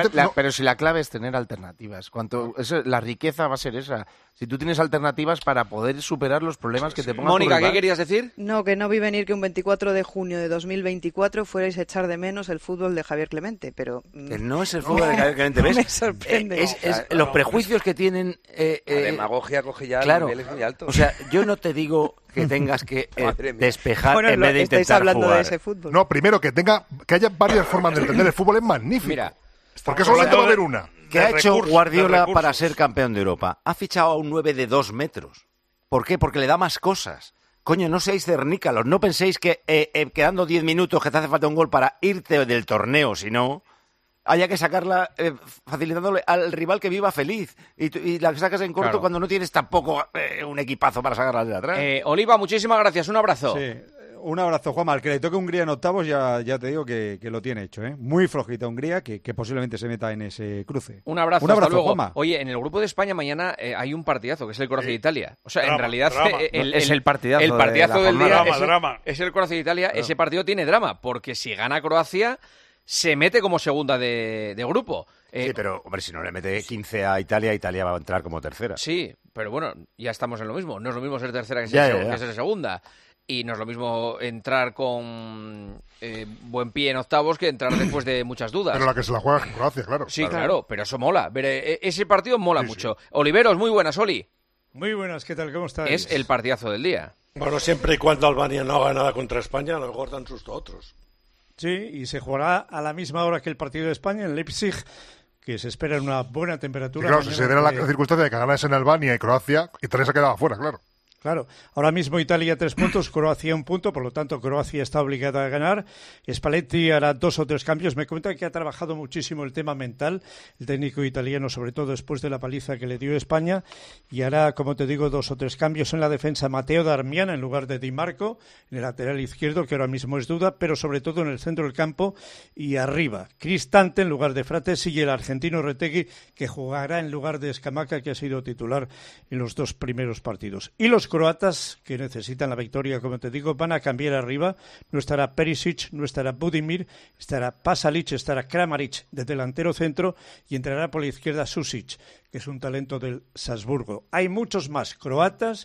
si la clave es tener alternativas. La riqueza va a ser esa. Si tú tienes alternativas para poder superar los problemas que te pongan. Mónica, ¿qué querías decir? No, que no vi venir que un 24 de junio de 2024 fuerais a echar de menos el fútbol de Javier Clemente, pero... Que no es el fútbol de Javier Clemente, ¿ves? Me sorprende. Los prejuicios que tienen... la demagogia coge ya niveles muy altos. O sea, yo no te digo que tengas que despejar en vez de intentar estáis hablando jugar. de ese fútbol. No, primero que haya varias formas de entender el fútbol es magnífico. Mira, porque solamente va a haber una. ¿Qué ha hecho Guardiola para ser campeón de Europa? Ha fichado a un 9 de 2 metros. ¿Por qué? Porque le da más cosas. Coño, no seáis cernícalos. No penséis que quedando 10 minutos que te hace falta un gol para irte del torneo, si no, haya que sacarla facilitándole al rival que viva feliz. Y la sacas en corto cuando no tienes tampoco un equipazo para sacarla de atrás. Oliva, muchísimas gracias. Un abrazo. Sí. Un abrazo, Juanma. Al que le toque Hungría en octavos ya te digo que lo tiene hecho. Muy flojita Hungría, que posiblemente se meta en ese cruce. Un abrazo, hasta luego. Juanma. Oye, en el grupo de España mañana hay un partidazo, que es el Croacia-Italia. O sea, en realidad es el partidazo, el partidazo del día es el Croacia-Italia. Claro. Ese partido tiene drama, porque si gana Croacia, se mete como segunda de grupo. Sí, pero, hombre, si no le mete 15 a Italia, Italia va a entrar como tercera. Sí, pero bueno, ya estamos en lo mismo. No es lo mismo ser tercera que ser segunda. Y no es lo mismo entrar con buen pie en octavos que entrar después de muchas dudas. Pero la que se la juega es Croacia, claro. Sí, claro, pero eso mola. Ese partido mola mucho. Sí. Oliveros, muy buenas, Oli. Muy buenas, ¿qué tal? ¿Cómo estáis? Es el partidazo del día. Bueno, siempre y cuando Albania no haga nada contra España, a lo mejor dan susto a otros. Sí, y se jugará a la misma hora que el partido de España en Leipzig, que se espera una buena temperatura. Y claro, si se diera la circunstancia de que ganas en Albania y Croacia, Italia se quedaba fuera, claro. Claro, ahora mismo Italia 3 puntos, Croacia 1 punto, por lo tanto Croacia está obligada a ganar. Spalletti hará 2 o 3 cambios. Me cuenta que ha trabajado muchísimo el tema mental, el técnico italiano, sobre todo después de la paliza que le dio España, y hará, como te digo, 2 o 3 cambios en la defensa. Matteo Darmian en lugar de Di Marco, en el lateral izquierdo, que ahora mismo es duda, pero sobre todo en el centro del campo y arriba. Cristante en lugar de Fratesi y el argentino Retegui, que jugará en lugar de Scamacca, que ha sido titular en los 2 primeros partidos. Y los croatas, que necesitan la victoria, como te digo, van a cambiar arriba. No estará Perisic, no estará Budimir, estará Pasalic, estará Kramaric de delantero centro y entrará por la izquierda Susic, que es un talento del Salzburgo. Hay muchos más croatas,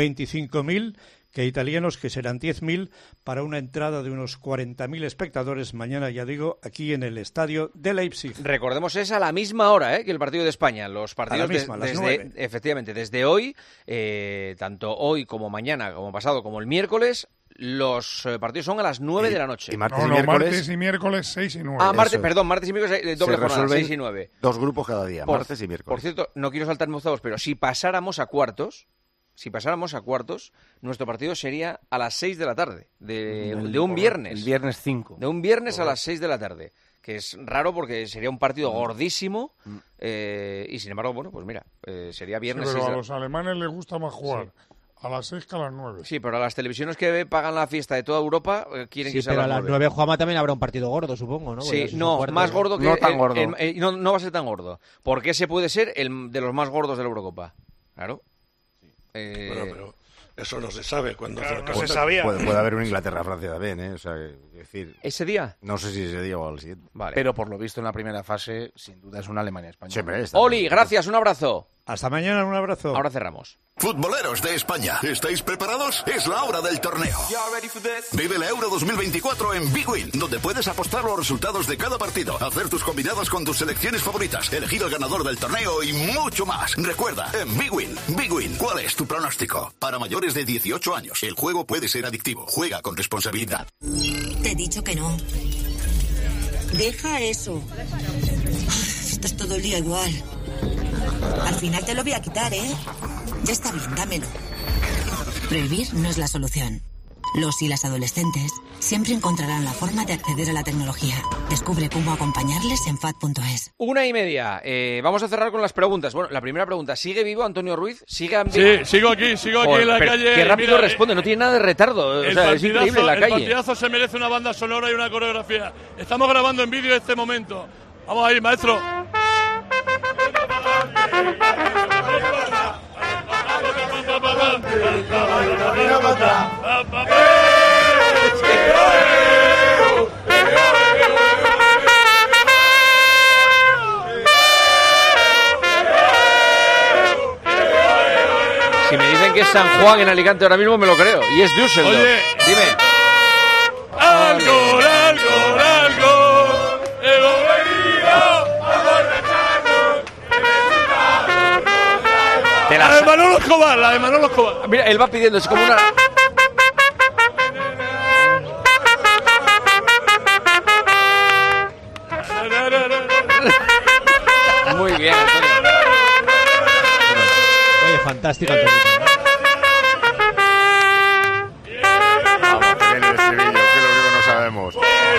25.000, que italianos, que serán 10.000, para una entrada de unos 40.000 espectadores mañana, ya digo, aquí en el estadio de Leipzig. Recordemos, es a la misma hora que el partido de España. Los partidos efectivamente, desde hoy, tanto hoy como mañana, como pasado, como el miércoles, los partidos son a las 9 de la noche. Y martes y miércoles... martes y miércoles 6 y 9. Martes y miércoles doble jornada, 6 y 9. 2 grupos cada día, martes y miércoles. Por cierto, no quiero saltarme octavos, pero si pasáramos a cuartos, nuestro partido sería a las 6 de la tarde, de un viernes. El viernes 5. De un viernes a las 6 de la tarde, que es raro porque sería un partido gordísimo y sin embargo, bueno, pues mira, sería viernes. Sí, pero a los alemanes les gusta más jugar a las 6 que a las 9. Sí, pero a las televisiones que pagan la fiesta de toda Europa quieren que sea a las 9. Sí, pero a las 9, Juanma, también habrá un partido gordo, supongo, ¿no? Sí, más gordo que... No tan gordo. No va a ser tan gordo, porque ese puede ser el de los más gordos de la Eurocopa. Claro. Bueno, pero eso no se sabe cuando no se sabía. Puede haber un Inglaterra-Francia también, O sea, decir... ¿Ese día? No sé si ese día o al siguiente. Vale. Pero por lo visto en la primera fase, sin duda es una Alemania-España. Oli, gracias, un abrazo. Hasta mañana, un abrazo. Ahora cerramos. Futboleros de España, ¿estáis preparados? Es la hora del torneo. Vive la Euro 2024 en Big Win, donde puedes apostar los resultados de cada partido, hacer tus combinadas con tus selecciones favoritas, elegir el ganador del torneo y mucho más. Recuerda, en Big Win, ¿cuál es tu pronóstico? Para mayores de 18 años, el juego puede ser adictivo. Juega con responsabilidad. Te he dicho que no. Deja eso. Estás todo el día igual. Al final te lo voy a quitar, ¿eh? Ya está bien, dámelo. Prohibir no es la solución. Los y las adolescentes siempre encontrarán la forma de acceder a la tecnología. Descubre cómo acompañarles en FAD.es. 1:30. Vamos a cerrar con las preguntas. Bueno, la primera pregunta. ¿Sigue vivo Antonio Ruiz? ¿Sigue en vivo? Sí, sigo aquí en la calle. Qué rápido responde, no tiene nada de retardo. O sea, es increíble en la calle. El partidazo se merece una banda sonora y una coreografía. Estamos grabando en vídeo este momento. Vamos ahí, maestro. Si me dicen que es San Juan en Alicante ahora mismo, me lo creo. Y es Düsseldorf. Oye, dime. Algo. Hemos venido a emborracharnos. La de Manolo Escobar. Mira, él va pidiendo, es como una... Muy bien, Antonio. Oye, fantástico, Antonio. Vamos a tener el estribillo, que es lo único que no sabemos.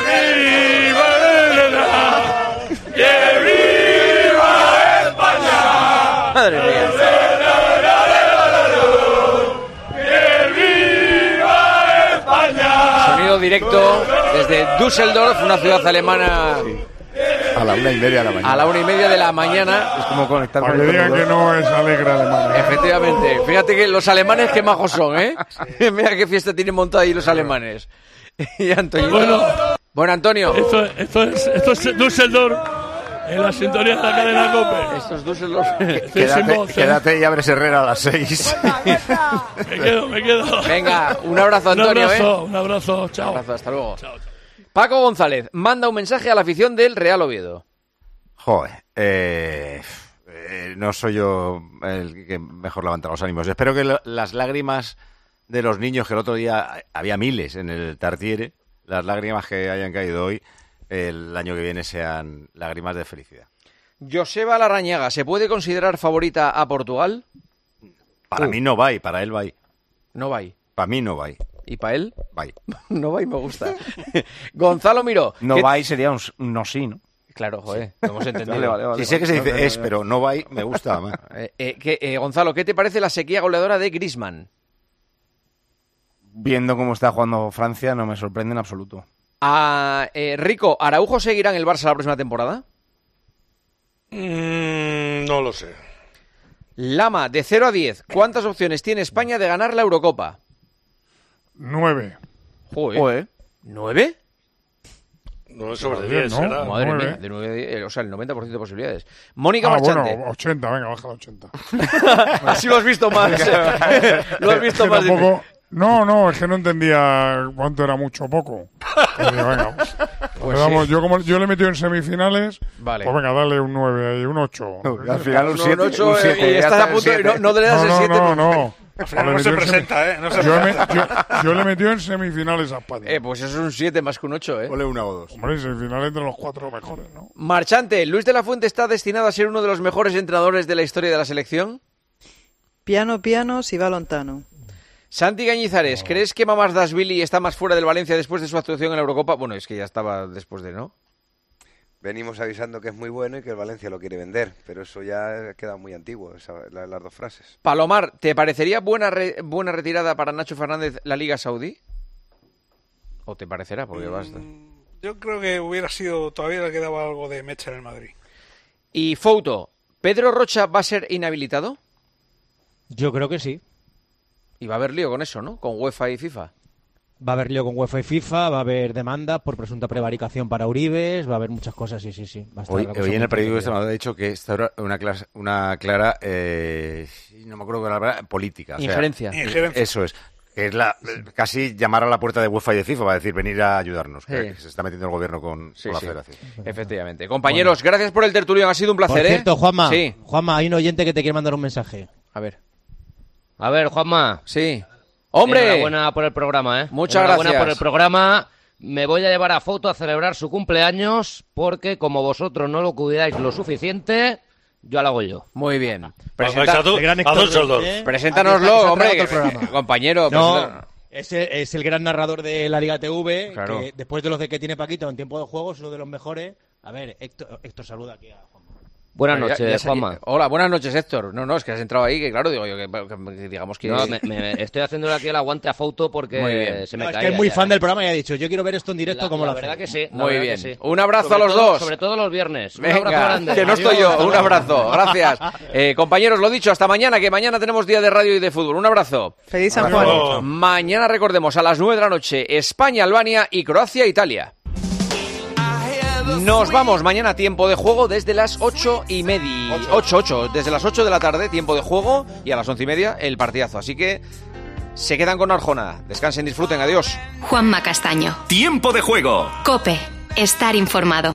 ¡Que viva España! Madre mía. Sonido directo desde Düsseldorf, una ciudad alemana. A la 1:30 de la mañana. A la 1:30 de la mañana. Es como conectar Para que digan que no es alegre Alemania. Efectivamente. Fíjate que los alemanes qué majos son, ¿eh? Mira qué fiesta tienen montada ahí los alemanes. Y Antonio. Bueno, Antonio. Esto es Düsseldorf. En la sintonía de la cadena COPE. Esto es Düsseldorf. Quédate y abres Herrera a las 6. Me quedo. Venga, un abrazo, Antonio. Un abrazo, chao. Un abrazo, hasta luego. Chao. Paco González manda un mensaje a la afición del Real Oviedo. Joder, no soy yo el que mejor levanta los ánimos. Espero que las lágrimas de los niños, que el otro día había miles en el Tartiere, las lágrimas que hayan caído hoy, el año que viene sean lágrimas de felicidad. Joseba Larrañaga, ¿se puede considerar favorita a Portugal? Para mí no va y para él va. No va. Para mí no va. ¿Y para él? Va. No va y me gusta. Gonzalo Miró. No va y sería un no sí, ¿no? Claro, joder, lo hemos entendido. Vale. Sí sé que se dice es, pero no va y me gusta. Gonzalo, ¿qué te parece la sequía goleadora de Griezmann? Viendo cómo está jugando Francia, no me sorprende en absoluto. Rico, ¿Araujo seguirá en el Barça la próxima temporada? No lo sé. Lama, de 0 a 10, ¿cuántas opciones tiene España de ganar la Eurocopa? 9. Joder. ¿9? 9 sobre 10, ¿no? será. Madre 9. mía, de 9, o sea, el 90% de posibilidades. Mónica Marchante. Bueno, 80, venga, baja a 80. Así lo has visto más. Lo has visto más. Tampoco... No, es que no entendía cuánto era mucho o poco. Venga, pues sí. Yo le he metido en semifinales, vale. Pues venga, dale un 9 y un 8. Al final un 7. Un 8 y estás a punto, no le das el 7. No. Al final no se presenta, ¿eh? Yo le he metido en semifinales a España. Pues eso es un 7 más que un 8, ¿eh? Ole 1 o 2. Hombre, semifinales entre los 4 mejores, ¿no? Marchante, ¿Luis de la Fuente está destinado a ser uno de los mejores entrenadores de la historia de la selección? Piano, si va lontano. Santi Gañizares, ¿crees que Mamardashvili está más fuera del Valencia después de su actuación en la Eurocopa? Bueno, es que ya estaba después de, ¿no? Venimos avisando que es muy bueno y que el Valencia lo quiere vender, pero eso ya queda muy antiguo, las dos frases. Palomar, ¿te parecería buena retirada para Nacho Fernández la Liga Saudí? ¿O te parecerá? Porque basta. Yo creo que todavía le quedaba algo de mecha en el Madrid. Y Fouto, ¿Pedro Rocha va a ser inhabilitado? Yo creo que sí. Y va a haber lío con eso, ¿no? Con UEFA y FIFA. Va a haber lío con UEFA y FIFA, va a haber demandas por presunta prevaricación para Uribes, va a haber muchas cosas, sí. Va a estar hoy en el periódico me ha dicho que esta era una clara, no me acuerdo con la palabra, política. Injerencia. O sea, eso es. Que es casi llamar a la puerta de UEFA y de FIFA para decir, venir a ayudarnos. Sí. Que se está metiendo el gobierno con la federación. Efectivamente. Compañeros, gracias por el tertulión, ha sido un placer. Por cierto, Juanma, sí. Juanma, hay un oyente que te quiere mandar un mensaje. A ver, Juanma. Sí. ¡Hombre! Enhorabuena por el programa, ¿eh? Muchas Enhorabuena gracias. por el programa. Me voy a llevar a Foto a celebrar su cumpleaños porque como vosotros no lo cuidáis lo suficiente, yo lo hago yo. Muy bien. Preséntanoslo, hombre, compañero. No, Es el gran narrador de la Liga TV, Claro. que después de los que tiene Paquito en tiempo de juego, es uno de los mejores. A ver, Héctor saluda aquí a Juanma. Buenas Ya- noches, ya sería- Juanma. Hola, buenas noches, Héctor. No, es que has entrado ahí, que claro, digo yo, que digamos que... No, me estoy haciéndole aquí el aguante a Fauto porque Muy bien. se me No, es caía que es muy ya. fan del programa y ha dicho, yo quiero ver esto en directo como la lo hace. verdad que sí. la Muy verdad bien. que sí. Un abrazo Sobre a los todo- dos. Sobre todo los viernes. Un abrazo Venga, grande. que no estoy Adiós. yo. Un abrazo. Gracias. Compañeros, lo dicho, hasta mañana, que mañana tenemos día de radio y de fútbol. Un abrazo. Feliz San Juan. Mañana, recordemos, a las 9 de la noche, España, Albania y Croacia, Italia. Nos vamos mañana a tiempo de juego desde las 8:30. 8, desde las 8 de la tarde, tiempo de juego, y a las 11:30 el partidazo. Así que se quedan con Arjona. Descansen, disfruten, adiós. Juanma Castaño. Tiempo de juego. COPE. Estar informado.